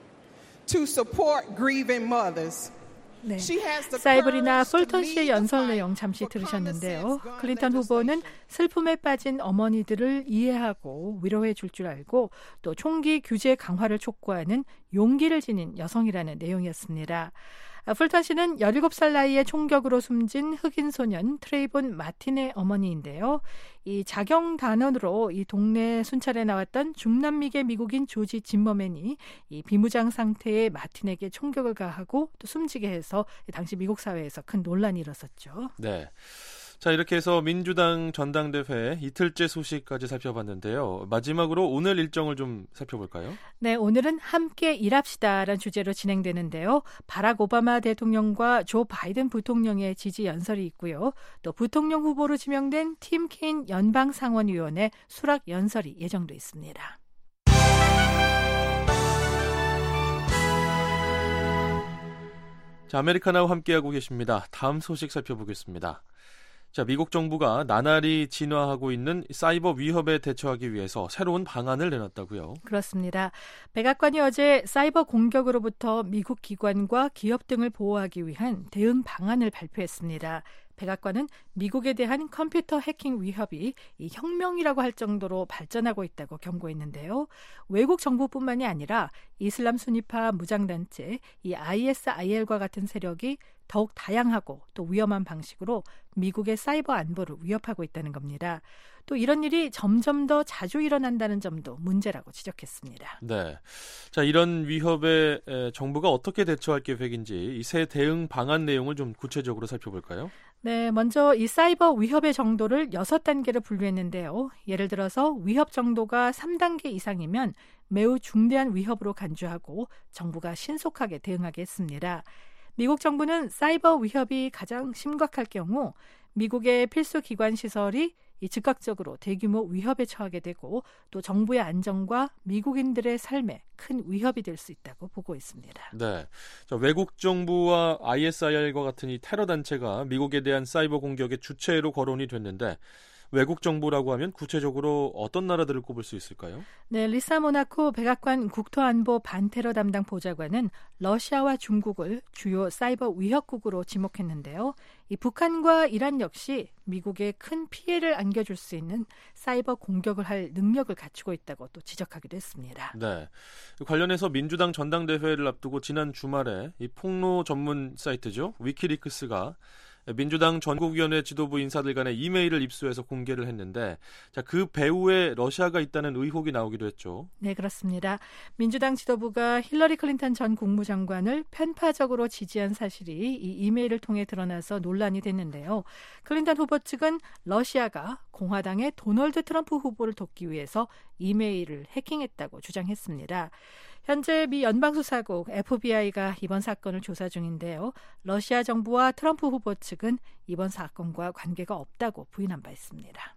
[SPEAKER 14] to support grieving mothers.
[SPEAKER 8] 네. 사이버리나 폴턴 씨의 연설 내용 잠시 들으셨는데요. 클린턴 후보는 슬픔에 빠진 어머니들을 이해하고 위로해 줄 줄 알고 또 총기 규제 강화를 촉구하는 용기를 지닌 여성이라는 내용이었습니다. 폴턴 씨는 열일곱 살 나이에 총격으로 숨진 흑인 소년 트레이본 마틴의 어머니인데요. 이 자경 단원으로 이 동네 순찰에 나왔던 중남미계 미국인 조지 짐머맨이 이 비무장 상태의 마틴에게 총격을 가하고 또 숨지게 해서 당시 미국 사회에서 큰 논란이 일었었죠.
[SPEAKER 4] 네. 자, 이렇게 해서 민주당 전당대회 이틀째 소식까지 살펴봤는데요. 마지막으로 오늘 일정을 좀 살펴볼까요?
[SPEAKER 8] 네, 오늘은 함께 일합시다라는 주제로 진행되는데요. 바락 오바마 대통령과 조 바이든 부통령의 지지 연설이 있고요. 또 부통령 후보로 지명된 팀 케인 연방상원의원의 수락 연설이 예정돼 있습니다.
[SPEAKER 4] 자, 아메리카나와 함께하고 계십니다. 다음 소식 살펴보겠습니다. 자, 미국 정부가 나날이 진화하고 있는 사이버 위협에 대처하기 위해서 새로운 방안을 내놨다고요?
[SPEAKER 8] 그렇습니다. 백악관이 어제 사이버 공격으로부터 미국 기관과 기업 등을 보호하기 위한 대응 방안을 발표했습니다. 백악관은 미국에 대한 컴퓨터 해킹 위협이 이 혁명이라고 할 정도로 발전하고 있다고 경고했는데요. 외국 정부뿐만이 아니라 이슬람 순위파 무장단체 이 아이에스아이엘과 같은 세력이 더욱 다양하고 또 위험한 방식으로 미국의 사이버 안보를 위협하고 있다는 겁니다. 또 이런 일이 점점 더 자주 일어난다는 점도 문제라고 지적했습니다.
[SPEAKER 4] 네, 자, 이런 위협에 정부가 어떻게 대처할 계획인지 이 새 대응 방안 내용을 좀 구체적으로 살펴볼까요?
[SPEAKER 8] 네, 먼저 이 사이버 위협의 정도를 여섯 단계로 분류했는데요. 예를 들어서 위협 정도가 삼 단계 이상이면 매우 중대한 위협으로 간주하고 정부가 신속하게 대응하게 했습니다. 미국 정부는 사이버 위협이 가장 심각할 경우 미국의 필수 기관 시설이 이 즉각적으로 대규모 위협에 처하게 되고 또 정부의 안정과 미국인들의 삶에 큰 위협이 될 수 있다고 보고 있습니다.
[SPEAKER 4] 네, 자, 외국 정부와 아이에스아이엘과 같은 이 테러 단체가 미국에 대한 사이버 공격의 주체로 거론이 됐는데 외국 정부라고 하면 구체적으로 어떤 나라들을 꼽을 수 있을까요?
[SPEAKER 8] 네, 리사 모나코 백악관 국토안보 반테러 담당 보좌관은 러시아와 중국을 주요 사이버 위협국으로 지목했는데요. 이 북한과 이란 역시 미국에 큰 피해를 안겨줄 수 있는 사이버 공격을 할 능력을 갖추고 있다고 또 지적하기도 했습니다.
[SPEAKER 4] 네, 관련해서 민주당 전당대회를 앞두고 지난 주말에 이 폭로 전문 사이트죠, 위키리크스가 민주당 전국위원회 지도부 인사들 간의 이메일을 입수해서 공개를 했는데 자, 그 배후에 러시아가 있다는 의혹이 나오기도 했죠.
[SPEAKER 8] 네, 그렇습니다. 민주당 지도부가 힐러리 클린턴 전 국무장관을 편파적으로 지지한 사실이 이 이메일을 통해 드러나서 논란이 됐는데요. 클린턴 후보 측은 러시아가 공화당의 도널드 트럼프 후보를 돕기 위해서 이메일을 해킹했다고 주장했습니다. 현재 미 연방수사국 에프비아이가 이번 사건을 조사 중인데요. 러시아 정부와 트럼프 후보 측은 이번 사건과 관계가 없다고 부인한 바 있습니다.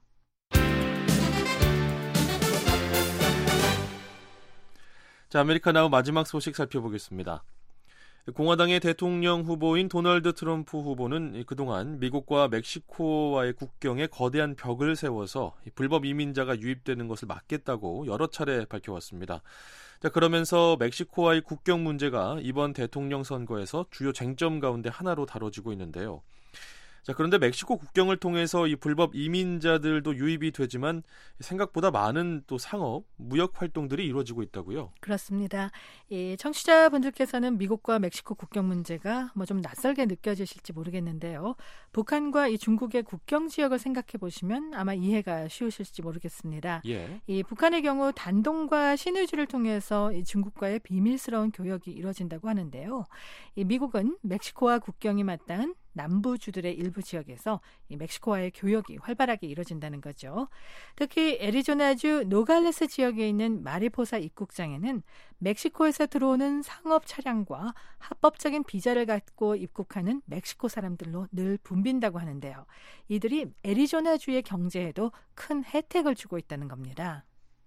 [SPEAKER 4] 자, 아메리카 나우 마지막 소식 살펴보겠습니다. 공화당의 대통령 후보인 도널드 트럼프 후보는 그동안 미국과 멕시코와의 국경에 거대한 벽을 세워서 불법 이민자가 유입되는 것을 막겠다고 여러 차례 밝혀왔습니다. 자, 그러면서 멕시코와의 국경 문제가 이번 대통령 선거에서 주요 쟁점 가운데 하나로 다뤄지고 있는데요. 자, 그런데 멕시코 국경을 통해서 이 불법 이민자들도 유입이 되지만 생각보다 많은 또 상업, 무역 활동들이 이루어지고 있다고요?
[SPEAKER 8] 그렇습니다. 이 청취자분들께서는 미국과 멕시코 국경 문제가 뭐 좀 낯설게 느껴지실지 모르겠는데요. 북한과 이 중국의 국경 지역을 생각해 보시면 아마 이해가 쉬우실지 모르겠습니다.
[SPEAKER 4] 예.
[SPEAKER 8] 이 북한의 경우 단동과 신의주를 통해서 이 중국과의 비밀스러운 교역이 이루어진다고 하는데요. 이 미국은 멕시코와 국경이 맞닿은 남부주들의 일부 지역에서 이 멕시코와의 교역이 활발하게 이루어진다는 거죠. 특히 애리조나주 노갈레스 지역에 있는 마리포사 입국장에는 멕시코에서 들어오는 상업 차량과 합법적인 비자를 갖고 입국하는 멕시코 사람들로 늘 붐빈다고 하는데요. 이들이 애리조나주의 경제에도 큰 혜택을 주고 있다는 겁니다.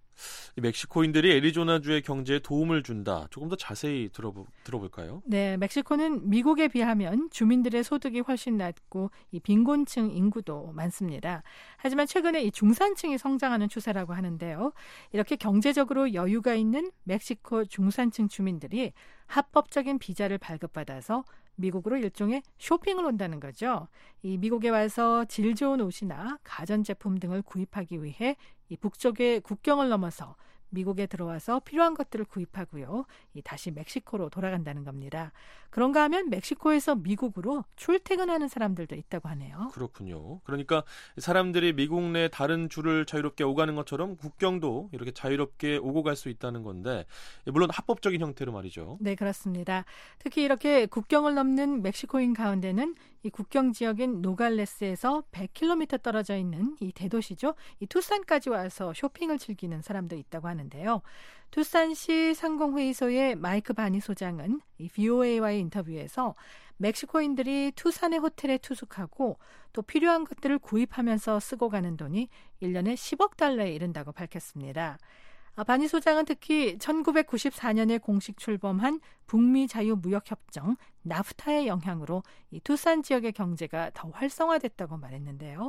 [SPEAKER 4] 멕시코인들이 애리조나주의 경제에 도움을 준다. 조금 더 자세히 들어보, 들어볼까요?
[SPEAKER 8] 네, 멕시코는 미국에 비하면 주민들의 소득이 훨씬 낮고 이 빈곤층 인구도 많습니다. 하지만 최근에 이 중산층이 성장하는 추세라고 하는데요. 이렇게 경제적으로 여유가 있는 멕시코 중산층 주민들이 합법적인 비자를 발급받아서 미국으로 일종의 쇼핑을 온다는 거죠. 이 미국에 와서 질 좋은 옷이나 가전제품 등을 구입하기 위해 이 북쪽의 국경을 넘어서 미국에 들어와서 필요한 것들을 구입하고요. 이 다시 멕시코로 돌아간다는 겁니다. 그런가 하면 멕시코에서 미국으로 출퇴근하는 사람들도 있다고 하네요.
[SPEAKER 4] 그렇군요. 그러니까 사람들이 미국 내 다른 주를 자유롭게 오가는 것처럼 국경도 이렇게 자유롭게 오고 갈 수 있다는 건데 물론 합법적인 형태로 말이죠.
[SPEAKER 8] 네, 그렇습니다. 특히 이렇게 국경을 넘는 멕시코인 가운데는 이 국경 지역인 노갈레스에서 백 킬로미터 떨어져 있는 이 대도시죠. 이 투싼까지 와서 쇼핑을 즐기는 사람도 있다고 하는데요. 투싼시 상공회의소의 마이크 바니 소장은 이 브이오에이와의 인터뷰에서 멕시코인들이 투싼의 호텔에 투숙하고 또 필요한 것들을 구입하면서 쓰고 가는 돈이 일 년에 십억 달러에 이른다고 밝혔습니다. 바니 소장은 특히 천구백구십사 년에 공식 출범한 북미 자유무역협정 나프타의 영향으로 이 투싼 지역의 경제가 더 활성화됐다고 말했는데요.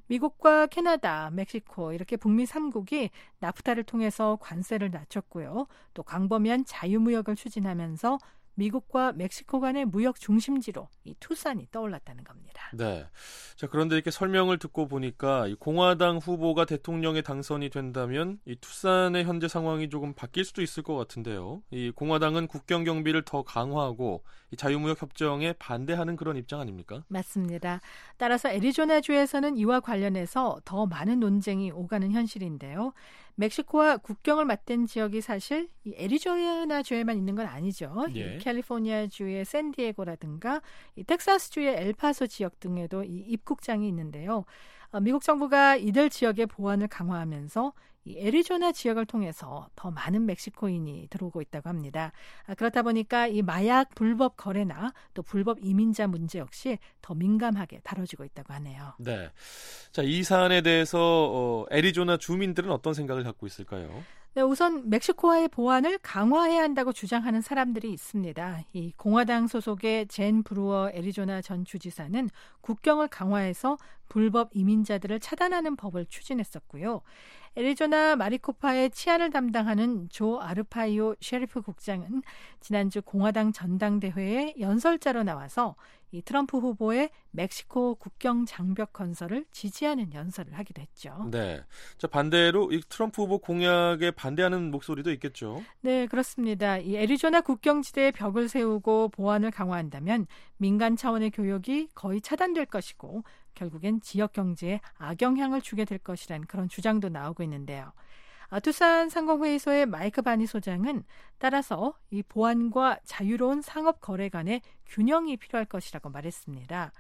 [SPEAKER 8] 미국과 캐나다, 멕시코 이렇게 북미 삼 국이 나프타를 통해서 관세를 낮췄고요. 또 광범위한 자유무역을 추진하면서 미국과 멕시코 간의 무역 중심지로 이 투싼이 떠올랐다는 겁니다.
[SPEAKER 4] 네. 자, 그런데 이렇게 설명을 듣고 보니까 이 공화당 후보가 대통령에 당선이 된다면 이 투싼의 현재 상황이 조금 바뀔 수도 있을 것 같은데요. 이 공화당은 국경 경비를 더 강화하고 이 자유무역 협정에 반대하는 그런 입장 아닙니까?
[SPEAKER 8] 맞습니다. 따라서 애리조나주에서는 이와 관련해서 더 많은 논쟁이 오가는 현실인데요. 멕시코와 국경을 맞댄 지역이 사실 이 애리조나주에만 있는 건 아니죠.
[SPEAKER 4] 예.
[SPEAKER 8] 이 캘리포니아주의 샌디에고라든가 이 텍사스주의 엘파소 지역 등에도 이 입국장이 있는데요. 어, 미국 정부가 이들 지역의 보안을 강화하면서 이 애리조나 지역을 통해서 더 많은 멕시코인이 들어오고 있다고 합니다. 아, 그렇다 보니까 이 마약 불법 거래나 또 불법 이민자 문제 역시 더 민감하게 다뤄지고 있다고 하네요.
[SPEAKER 4] 네. 자, 이 사안에 대해서 어, 애리조나 주민들은 어떤 생각을 갖고 있을까요?
[SPEAKER 8] 네, 우선 멕시코와의 보안을 강화해야 한다고 주장하는 사람들이 있습니다. 이 공화당 소속의 젠 브루어 애리조나 전 주지사는 국경을 강화해서 불법 이민자들을 차단하는 법을 추진했었고요. 애리조나 마리코파의 치안을 담당하는 조 아르파이오 셰리프 국장은 지난주 공화당 전당대회에 연설자로 나와서 이 트럼프 후보의 멕시코 국경 장벽 건설을 지지하는 연설을 하기도 했죠.
[SPEAKER 4] 네. 자, 반대로 이 트럼프 후보 공약에 반대하는 목소리도 있겠죠.
[SPEAKER 8] 네, 그렇습니다. 이 애리조나 국경지대에 벽을 세우고 보안을 강화한다면 민간 차원의 교역이 거의 차단될 것이고 결국엔 지역 경제에 악영향을 주게 될 것이라는 그런 주장도 나오고 있는데요. 아, 투싼 상공회의소의 마이크 바니 소장은 따라서 이 보안과 자유로운 상업 거래 간의 균형이 필요할 것이라고 말했습니다.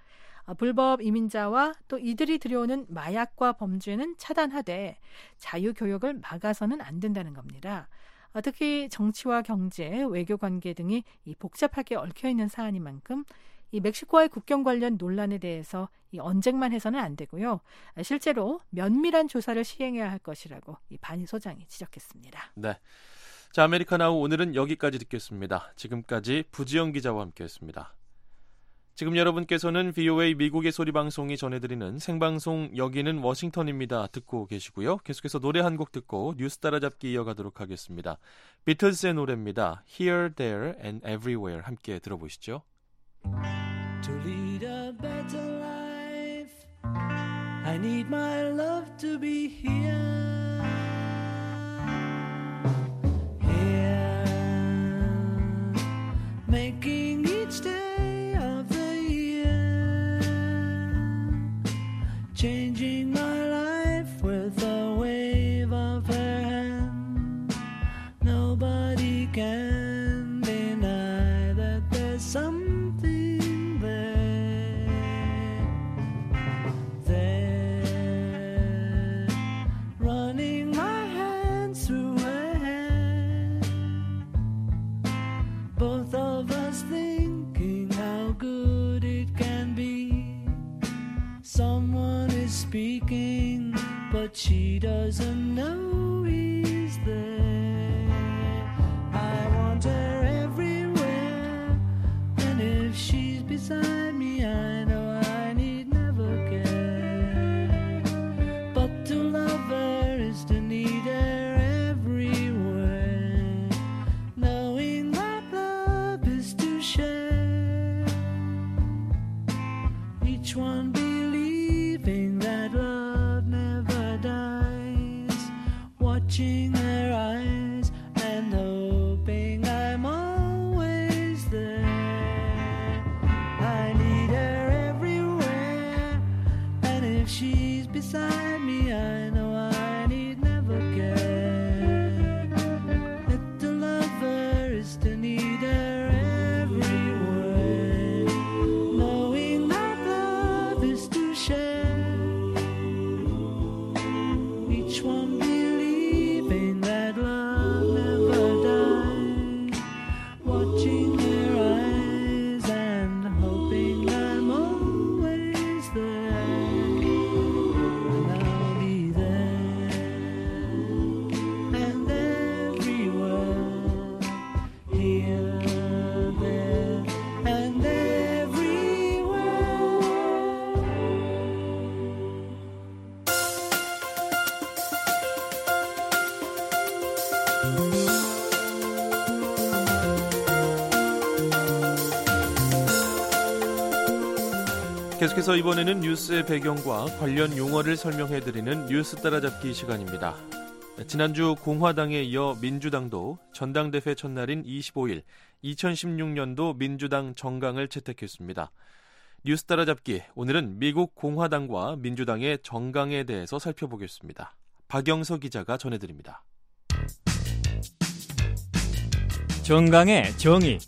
[SPEAKER 8] 불법 이민자와 또 이들이 들여오는 마약과 범죄는 차단하되 자유교역을 막아서는 안 된다는 겁니다. 특히 정치와 경제, 외교관계 등이 이 복잡하게 얽혀있는 사안인 만큼 이 멕시코와의 국경 관련 논란에 대해서 이 언쟁만 해서는 안 되고요. 실제로 면밀한 조사를 시행해야 할 것이라고 이 바니 소장이 지적했습니다.
[SPEAKER 4] 네, 자 아메리카나우 오늘은 여기까지 듣겠습니다. 지금까지 부지영 기자와 함께했습니다. 지금 여러분께서는 브이오에이 미국의 소리 방송이 전해드리는 생방송 여기는 워싱턴입니다. 듣고 계시고요. 계속해서 노래 한 곡 듣고 뉴스 따라잡기 이어가도록 하겠습니다. 비틀즈의 노래입니다. Here, There and Everywhere 함께 들어보시죠.
[SPEAKER 5] To lead a better life, I need my love to be here. Here, making each day of the year, changing my life with a wave of her hand. Nobody can deny that there's some speaking, but she doesn't know he's there. I want her everywhere, and if she's beside me, I know I need never care. But to love her is to need her everywhere, knowing that love is to share. Each one believing that love never dies, watching her eyes and hoping I'm always there. I need her everywhere, and if she's beside me, I know I need never care. That to love her is to need her everywhere, knowing that love is to share. Each one believing that love never dies, watching their eyes and hoping I'm always there. And I'll be there and everywhere, here, there, and everywhere.
[SPEAKER 4] 계속해서 이번에는 뉴스의 배경과 관련 용어를 설명해드리는 뉴스 따라잡기 시간입니다. 지난주 공화당에 이어 민주당도 전당대회 첫날인 이십오일 이천십육 년도 민주당 정강을 채택했습니다. 뉴스 따라잡기, 오늘은 미국 공화당과 민주당의 정강에 대해서 살펴보겠습니다. 박영서 기자가 전해드립니다.
[SPEAKER 6] 정강의 정의.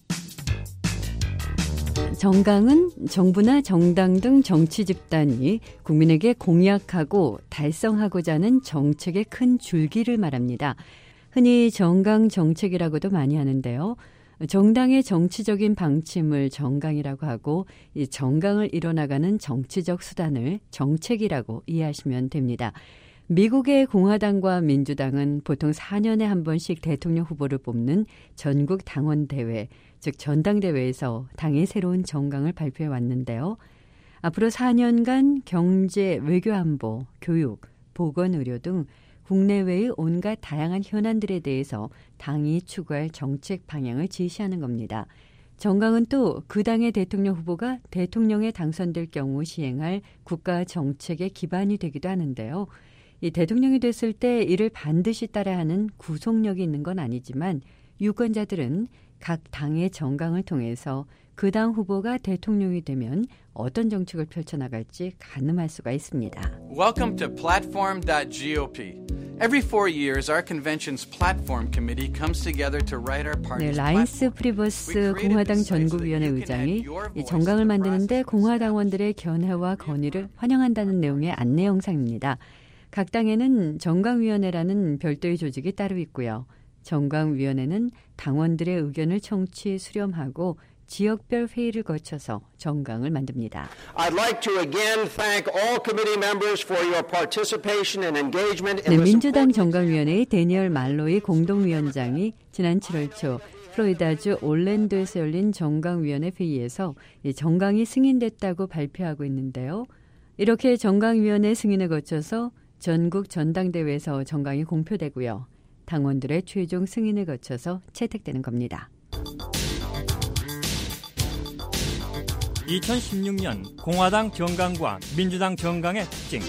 [SPEAKER 15] 정강은 정부나 정당 등 정치 집단이 국민에게 공약하고 달성하고자 하는 정책의 큰 줄기를 말합니다. 흔히 정강 정책이라고도 많이 하는데요. 정당의 정치적인 방침을 정강이라고 하고 이 정강을 이뤄나가는 정치적 수단을 정책이라고 이해하시면 됩니다. 미국의 공화당과 민주당은 보통 사 년에 한 번씩 대통령 후보를 뽑는 전국 당원대회, 즉 전당대회에서 당의 새로운 정강을 발표해 왔는데요. 앞으로 사 년간 경제, 외교안보, 교육, 보건의료 등 국내외의 온갖 다양한 현안들에 대해서 당이 추구할 정책 방향을 제시하는 겁니다. 정강은 또 그 당의 대통령 후보가 대통령에 당선될 경우 시행할 국가 정책의 기반이 되기도 하는데요. 이 대통령이 됐을 때 이를 반드시 따라야 하는 구속력이 있는 건 아니지만 유권자들은 각 당의 정강을 통해서 그 당 후보가 대통령이 되면 어떤 정책을 펼쳐나갈지 가늠할 수가 있습니다.
[SPEAKER 16] Welcome to platform dot gop. Every four years, our convention's platform committee comes together to write our
[SPEAKER 15] 네,
[SPEAKER 16] party's
[SPEAKER 15] 라인스 프리버스 공화당 전국위원회 의장이 이 정강을 만드는데 공화당원들의 견해와 건의를 환영한다는 내용의 안내 영상입니다. 각 당에는 정강위원회라는 별도의 조직이 따로 있고요. 정강위원회는 당원들의 의견을 청취, 수렴하고 지역별 회의를 거쳐서 정강을 만듭니다.
[SPEAKER 17] I'd like to again thank all committee members for your participation and engagement in
[SPEAKER 15] 네,
[SPEAKER 17] this
[SPEAKER 15] 민주당 정강위원회의 데니얼 말로이 공동위원장이 지난 칠월 초 플로리다주 올랜도에서 열린 정강위원회 회의에서 이 정강이 승인됐다고 발표하고 있는데요. 이렇게 정강위원회 승인을 거쳐서 전국 전당대회에서 정강이 공표되고요. 당원들의 최종 승인을 거쳐서 채택되는 겁니다.
[SPEAKER 6] 이천십육 년 공화당 정강과 민주당 정강의 특징.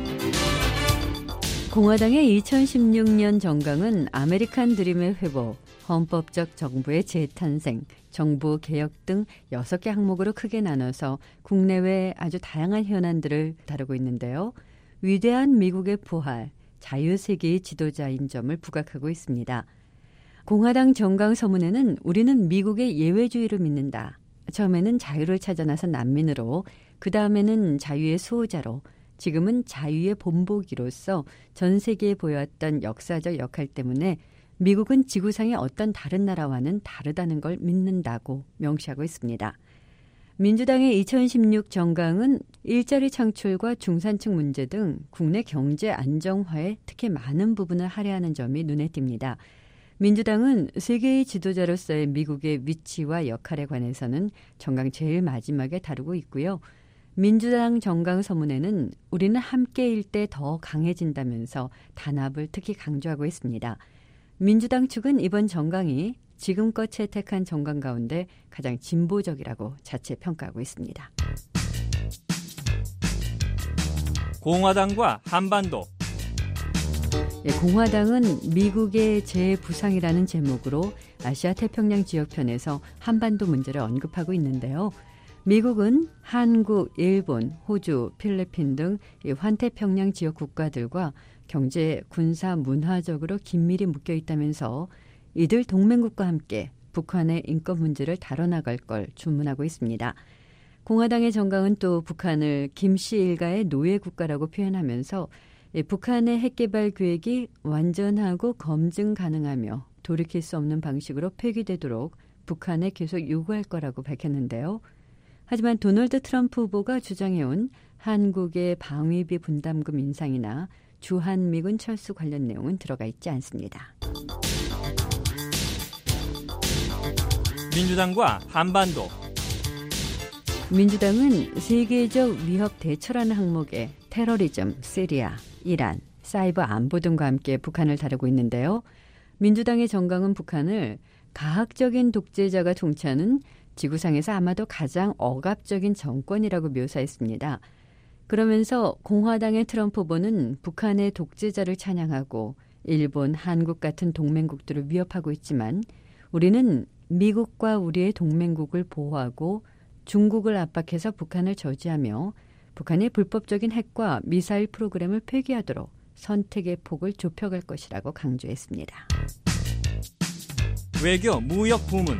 [SPEAKER 15] 공화당의 이천십육 년 정강은 아메리칸 드림의 회복, 헌법적 정부의 재탄생, 정부 개혁 등 여섯 개 항목으로 크게 나눠서 국내외 아주 다양한 현안들을 다루고 있는데요. 위대한 미국의 부활, 자유세계의 지도자인 점을 부각하고 있습니다. 공화당 정강 서문에는 우리는 미국의 예외주의를 믿는다. 처음에는 자유를 찾아 나선 난민으로, 그 다음에는 자유의 수호자로, 지금은 자유의 본보기로서 전 세계에 보여왔던 역사적 역할 때문에 미국은 지구상의 어떤 다른 나라와는 다르다는 걸 믿는다고 명시하고 있습니다. 민주당의 이천십육 정강은 일자리 창출과 중산층 문제 등 국내 경제 안정화에 특히 많은 부분을 할애하는 점이 눈에 띕니다. 민주당은 세계의 지도자로서의 미국의 위치와 역할에 관해서는 정강 제일 마지막에 다루고 있고요. 민주당 정강 서문에는 우리는 함께일 때 더 강해진다면서 단합을 특히 강조하고 있습니다. 민주당 측은 이번 정강이 지금껏 채택한 정강 가운데 가장 진보적이라고 자체 평가하고 있습니다.
[SPEAKER 6] 공화당과 한반도.
[SPEAKER 15] 예, 공화당은 미국의 재부상이라는 제목으로 아시아 태평양 지역편에서 한반도 문제를 언급하고 있는데요. 미국은 한국, 일본, 호주, 필리핀 등 환태평양 지역 국가들과 경제, 군사, 문화적으로 긴밀히 묶여 있다면서 이들 동맹국과 함께 북한의 인권 문제를 다뤄나갈 걸 주문하고 있습니다. 공화당의 정강은 또 북한을 김씨 일가의 노예 국가라고 표현하면서 북한의 핵개발 계획이 완전하고 검증 가능하며 돌이킬 수 없는 방식으로 폐기되도록 북한에 계속 요구할 거라고 밝혔는데요. 하지만 도널드 트럼프 후보가 주장해온 한국의 방위비 분담금 인상이나 주한미군 철수 관련 내용은 들어가 있지 않습니다.
[SPEAKER 6] 민주당과 한반도.
[SPEAKER 15] 민주당은 세계적 위협 대처라는 항목에 테러리즘, 시리아, 이란, 사이버 안보 등과 함께 북한을 다루고 있는데요. 민주당의 정강은 북한을 가학적인 독재자가 통치하는 지구상에서 아마도 가장 억압적인 정권이라고 묘사했습니다. 그러면서 공화당의 트럼프 후보는 북한의 독재자를 찬양하고 일본, 한국 같은 동맹국들을 위협하고 있지만 우리는 미국과 우리의 동맹국을 보호하고 중국을 압박해서 북한을 저지하며 북한의 불법적인 핵과 미사일 프로그램을 폐기하도록 선택의 폭을 좁혀갈 것이라고 강조했습니다.
[SPEAKER 6] 외교 무역 부문.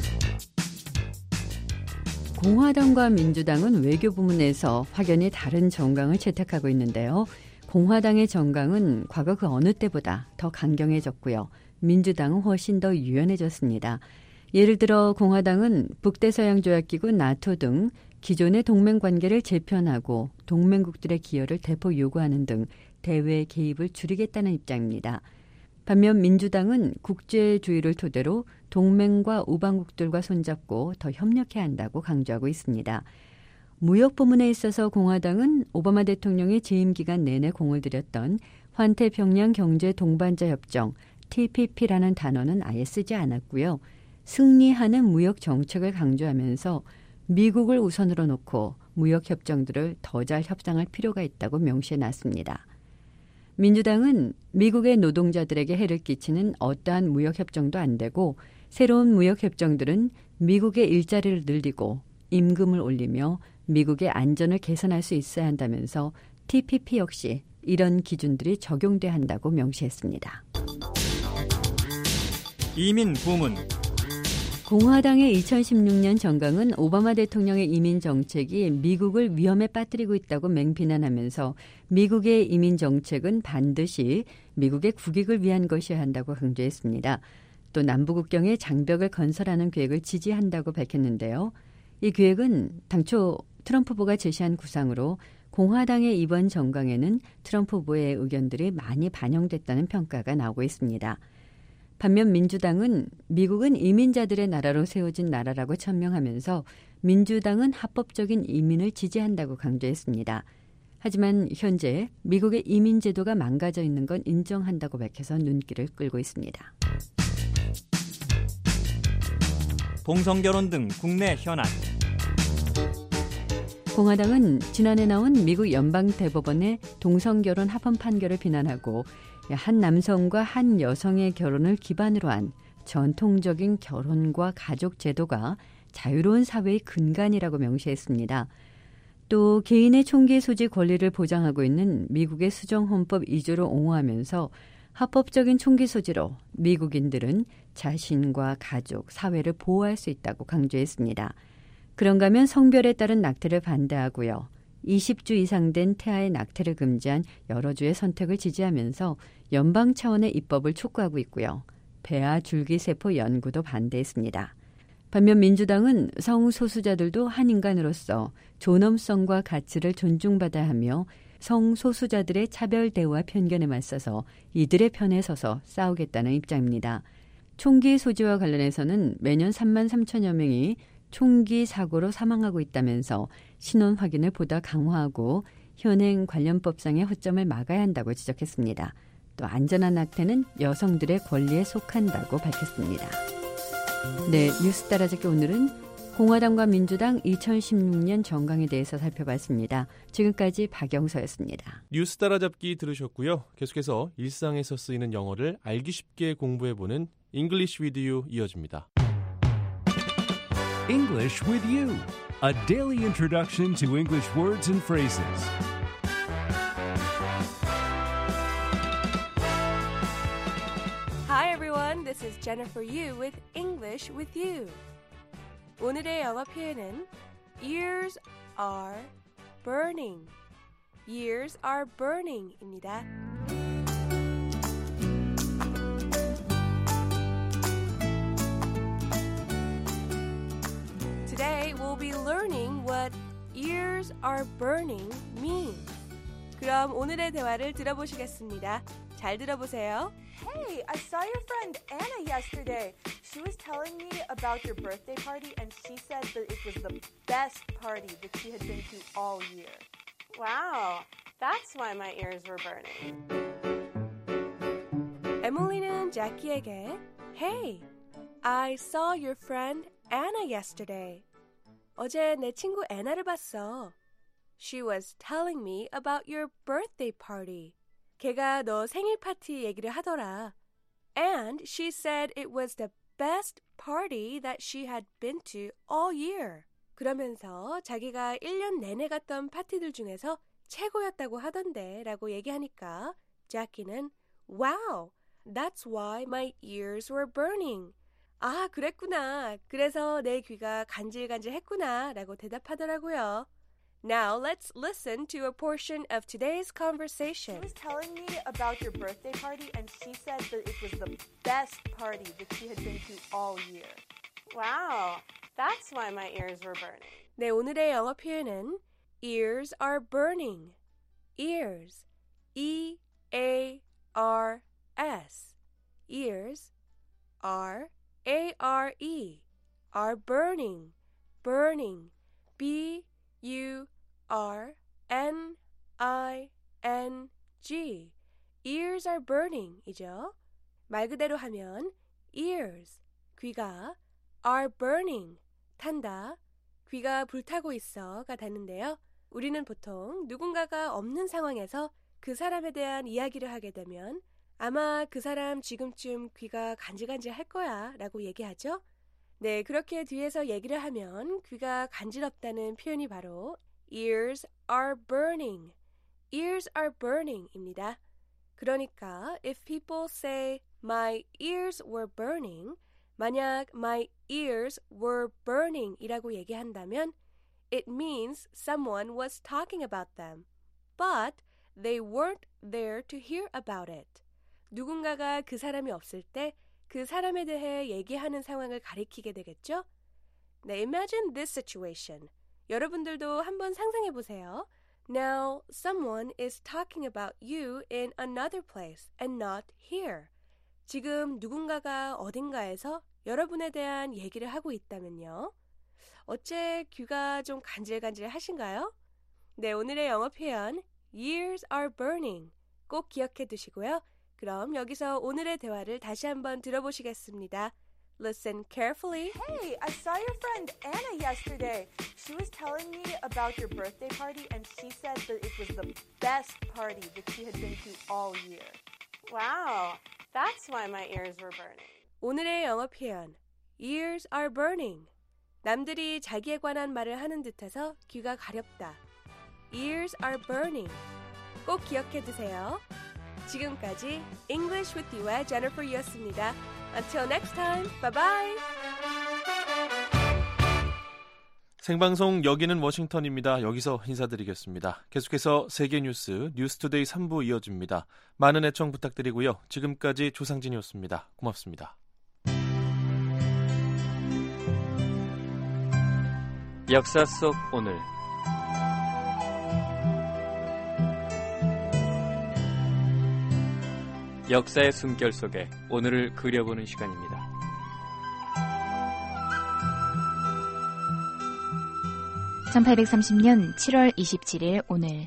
[SPEAKER 15] 공화당과 민주당은 외교 부문에서 확연히 다른 정강을 채택하고 있는데요. 공화당의 정강은 과거 그 어느 때보다 더 강경해졌고요. 민주당은 훨씬 더 유연해졌습니다. 예를 들어 공화당은 북대서양조약기구 나토 등 기존의 동맹관계를 재편하고 동맹국들의 기여를 대폭 요구하는 등 대외 개입을 줄이겠다는 입장입니다. 반면 민주당은 국제주의를 토대로 동맹과 우방국들과 손잡고 더 협력해야 한다고 강조하고 있습니다. 무역 부문에 있어서 공화당은 오바마 대통령이 재임 기간 내내 공을 들였던 환태평양 경제 동반자 협정 티피피라는 단어는 아예 쓰지 않았고요. 승리하는 무역 정책을 강조하면서 미국을 우선으로 놓고 무역 협정들을 더 잘 협상할 필요가 있다고 명시해놨습니다. 민주당은 미국의 노동자들에게 해를 끼치는 어떠한 무역 협정도 안 되고 새로운 무역 협정들은 미국의 일자리를 늘리고 임금을 올리며 미국의 안전을 개선할 수 있어야 한다면서 티피피 역시 이런 기준들이 적용돼야 한다고 명시했습니다.
[SPEAKER 6] 이민 부문.
[SPEAKER 15] 공화당의 이천십육 년 정강은 오바마 대통령의 이민 정책이 미국을 위험에 빠뜨리고 있다고 맹비난하면서 미국의 이민 정책은 반드시 미국의 국익을 위한 것이어야 한다고 강조했습니다. 또 남부국경에 장벽을 건설하는 계획을 지지한다고 밝혔는데요. 이 계획은 당초 트럼프 후보가 제시한 구상으로 공화당의 이번 정강에는 트럼프 후보의 의견들이 많이 반영됐다는 평가가 나오고 있습니다. 반면 민주당은 미국은 이민자들의 나라로 세워진 나라라고 천명하면서 민주당은 합법적인 이민을 지지한다고 강조했습니다. 하지만 현재 미국의 이민 제도가 망가져 있는 건 인정한다고 밝혀서 눈길을 끌고 있습니다.
[SPEAKER 6] 동성결혼 등 국내 현안.
[SPEAKER 15] 공화당은 지난해 나온 미국 연방대법원의 동성결혼 합헌 판결을 비난하고 한 남성과 한 여성의 결혼을 기반으로 한 전통적인 결혼과 가족 제도가 자유로운 사회의 근간이라고 명시했습니다. 또 개인의 총기 소지 권리를 보장하고 있는 미국의 수정헌법 이주를 옹호하면서 합법적인 총기 소지로 미국인들은 자신과 가족, 사회를 보호할 수 있다고 강조했습니다. 그런가 하면 성별에 따른 낙태를 반대하고요. 이십 주 이상 된 태아의 낙태를 금지한 여러 주의 선택을 지지하면서 연방 차원의 입법을 촉구하고 있고요. 배아 줄기세포 연구도 반대했습니다. 반면 민주당은 성소수자들도 한 인간으로서 존엄성과 가치를 존중받아야 하며 성소수자들의 차별 대우와 편견에 맞서서 이들의 편에 서서 싸우겠다는 입장입니다. 총기 소지와 관련해서는 매년 삼만 삼천여 명이 총기 사고로 사망하고 있다면서 신원 확인을 보다 강화하고 현행 관련법상의 허점을 막아야 한다고 지적했습니다. 또 안전한 낙태는 여성들의 권리에 속한다고 밝혔습니다. 네, 뉴스 따라잡기 오늘은 공화당과 민주당 이천십육 년 정강에 대해서 살펴봤습니다. 지금까지 박영서였습니다.
[SPEAKER 4] 뉴스 따라잡기 들으셨고요. 계속해서 일상에서 쓰이는 영어를 알기 쉽게 공부해보는 English with You 이어집니다.
[SPEAKER 18] English with You, a daily introduction to English words and phrases.
[SPEAKER 19] Hi everyone, this is Jennifer Yu with English with You. 오늘의 영어 표현은 Ears are burning. Ears are burning입니다. Today we'll be learning what ears are burning means. 그럼 오늘의 대화를 들어보시겠습니다. 잘 들어보세요.
[SPEAKER 20] Hey, I saw your friend Anna yesterday. She was telling me about your birthday party and she said that it was the best party that she had been to all year.
[SPEAKER 12] Wow, that's why my ears were burning.
[SPEAKER 19] 에밀리는 자키에게 Hey, I saw your friend Anna yesterday. 어제 내 친구 애나를 봤어. She was telling me about your birthday party. 걔가 너 생일 파티 얘기를 하더라. And she said it was the best party that she had been to all year. 그러면서 자기가 일 년 내내 갔던 파티들 중에서 최고였다고 하던데 라고 얘기하니까 자키는 Wow, that's why my ears were burning. 아, 그랬구나. 그래서 내 귀가 간질간질했구나 라고 대답하더라고요. Now let's listen to a portion of today's conversation.
[SPEAKER 20] She was telling me about your birthday party and she said that it was the best party that she had been to all year.
[SPEAKER 12] Wow, that's why my ears were burning.
[SPEAKER 19] 네, 오늘의 영어 표현은 ears are burning. ears, E A R S. ears are A R E, are burning, burning, B U R N I N G. ears are burning 이죠. 말 그대로 하면 ears, 귀가, are burning, 탄다, 귀가 불타고 있어가 되는데요. 우리는 보통 누군가가 없는 상황에서 그 사람에 대한 이야기를 하게 되면 아마 그 사람 지금쯤 귀가 간질간질 할 거야 라고 얘기하죠. 네, 그렇게 뒤에서 얘기를 하면 귀가 간지럽다는 표현이 바로 ears are burning, ears are burning입니다. 그러니까 if people say my ears were burning, 만약 my ears were burning 이라고 얘기한다면 it means someone was talking about them, but they weren't there to hear about it. 누군가가 그 사람이 없을 때 그 사람에 대해 얘기하는 상황을 가리키게 되겠죠? 네, imagine this situation. 여러분들도 한번 상상해 보세요. Now, someone is talking about you in another place and not here. 지금 누군가가 어딘가에서 여러분에 대한 얘기를 하고 있다면요. 어째 귀가 좀 간질간질 하신가요? 네, 오늘의 영어 표현 Ears are burning 꼭 기억해 두시고요. 그럼 여기서 오늘의 대화를 다시 한번 들어보시겠습니다. Listen carefully.
[SPEAKER 20] Hey, I saw your friend Anna yesterday. She was telling me about your birthday party and she said that it was the best party that she had been to all year.
[SPEAKER 12] Wow, that's why my ears were burning.
[SPEAKER 19] 오늘의 영어 표현 Ears are burning. 남들이 자기에 관한 말을 하는 듯해서 귀가 가렵다. Ears are burning. 꼭 기억해 두세요. 지금까지 English with You의 Jennifer였습니다. Until next time, bye bye.
[SPEAKER 4] 생방송 여기는 워싱턴입니다. 여기서 인사드리겠습니다. 계속해서 세계 뉴스 뉴스투데이 삼 부 이어집니다. 많은 애청 부탁드리고요. 지금까지 조상진이었습니다. 고맙습니다.
[SPEAKER 21] 역사 속 오늘 역사의 숨결 속에 오늘을 그려보는 시간입니다.
[SPEAKER 22] 천팔백삼십 년 칠월 이십칠일 오늘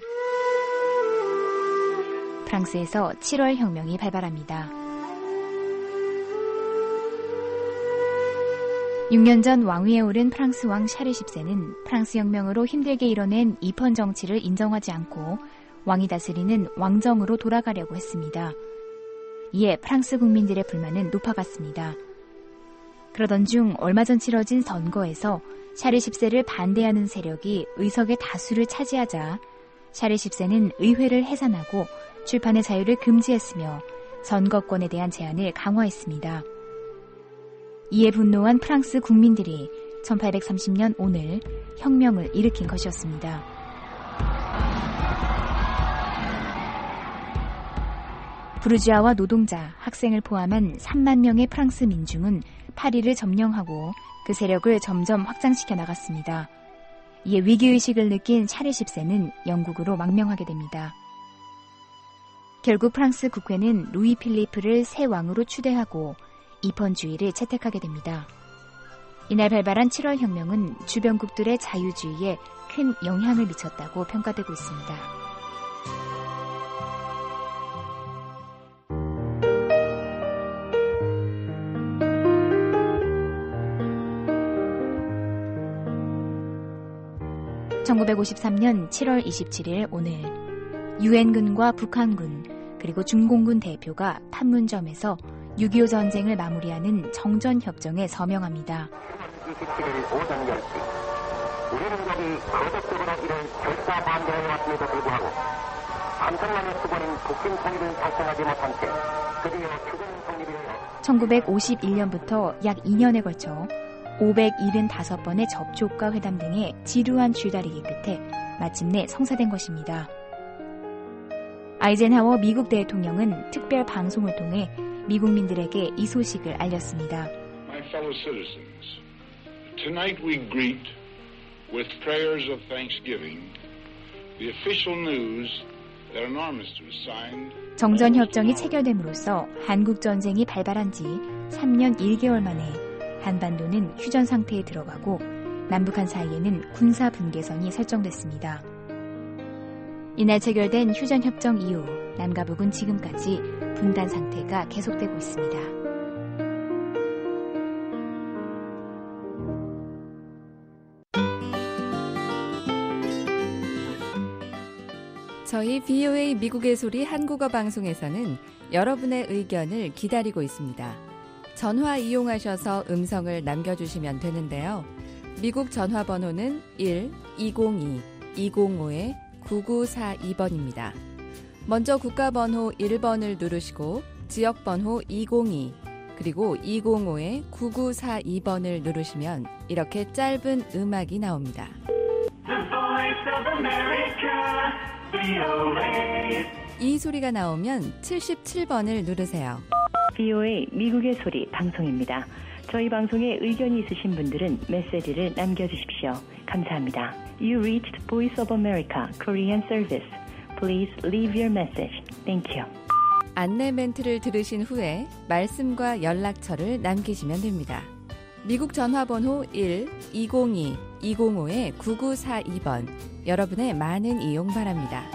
[SPEAKER 22] 프랑스에서 칠월 혁명이 발발합니다. 육 년 전 왕위에 오른 프랑스 왕 샤르 십 세는 프랑스 혁명으로 힘들게 이뤄낸 이펀 정치를 인정하지 않고 왕이 다스리는 왕정으로 돌아가려고 했습니다. 이에 프랑스 국민들의 불만은 높아갔습니다. 그러던 중 얼마 전 치러진 선거에서 샤르 십 세를 반대하는 세력이 의석의 다수를 차지하자 샤르 십 세는 의회를 해산하고 출판의 자유를 금지했으며 선거권에 대한 제한을 강화했습니다. 이에 분노한 프랑스 국민들이 천팔백삼십 년 오늘 혁명을 일으킨 것이었습니다. 부르주아와 노동자, 학생을 포함한 삼만 명의 프랑스 민중은 파리를 점령하고 그 세력을 점점 확장시켜 나갔습니다. 이에 위기의식을 느낀 샤르 십 세는 영국으로 망명하게 됩니다. 결국 프랑스 국회는 루이 필리프를 새 왕으로 추대하고 이펀주의를 채택하게 됩니다. 이날 발발한 칠월 혁명은 주변국들의 자유주의에 큰 영향을 미쳤다고 평가되고 있습니다. 천구백오십삼 년 칠월 이십칠일 오늘 유엔군과 북한군 그리고 중공군 대표가 판문점에서 육이오 전쟁을 마무리하는 정전협정에 서명합니다.
[SPEAKER 23] 이십칠일 오전 열 시 우리는 여기 거듭적으로 이런 결사 반대를 왔음에도 불구하고 삼천만의 수군인 북한 통일을 달성하지 못한 채 드디어 추군 독립을
[SPEAKER 22] 천구백오십일 년부터 약 이 년에 걸쳐 오백칠십오 번의 접촉과 회담 등의 지루한 줄다리기 끝에 마침내 성사된 것입니다. 아이젠하워 미국 대통령은 특별 방송을 통해 미국민들에게 이 소식을 알렸습니다.
[SPEAKER 24] My fellow citizens, tonight we greet with prayers of thanksgiving the official news that an armistice signed.
[SPEAKER 22] 정전협정이 체결됨으로써 한국전쟁이 발발한 지 삼 년 일 개월 만에 한반도는 휴전 상태에 들어가고 남북한 사이에는 군사 분계선이 설정됐습니다. 이날 체결된 휴전협정 이후 남과 북은 지금까지 분단 상태가 계속되고 있습니다.
[SPEAKER 25] 저희 브이오에이 미국의 소리 한국어 방송에서는 여러분의 의견을 기다리고 있습니다. 전화 이용하셔서 음성을 남겨주시면 되는데요. 미국 전화번호는 일 이공이 이공오 구구사이 번입니다. 먼저 국가번호 일 번을 누르시고 지역번호 이공이 그리고 이공오 구구사이 번을 누르시면 이렇게 짧은 음악이 나옵니다. 이 소리가 나오면 칠십칠 번을 누르세요.
[SPEAKER 1] 브이오에이 미국의 소리 방송입니다. 저희 방송에 의견이 있으신 분들은 메시지를 남겨주십시오. 감사합니다. You reached Voice of America Korean Service. Please leave your message. Thank you.
[SPEAKER 25] 안내 멘트를 들으신 후에 말씀과 연락처를 남기시면 됩니다. 미국 전화번호 일 이공이 이공오 구구사이 번 여러분의 많은 이용 바랍니다.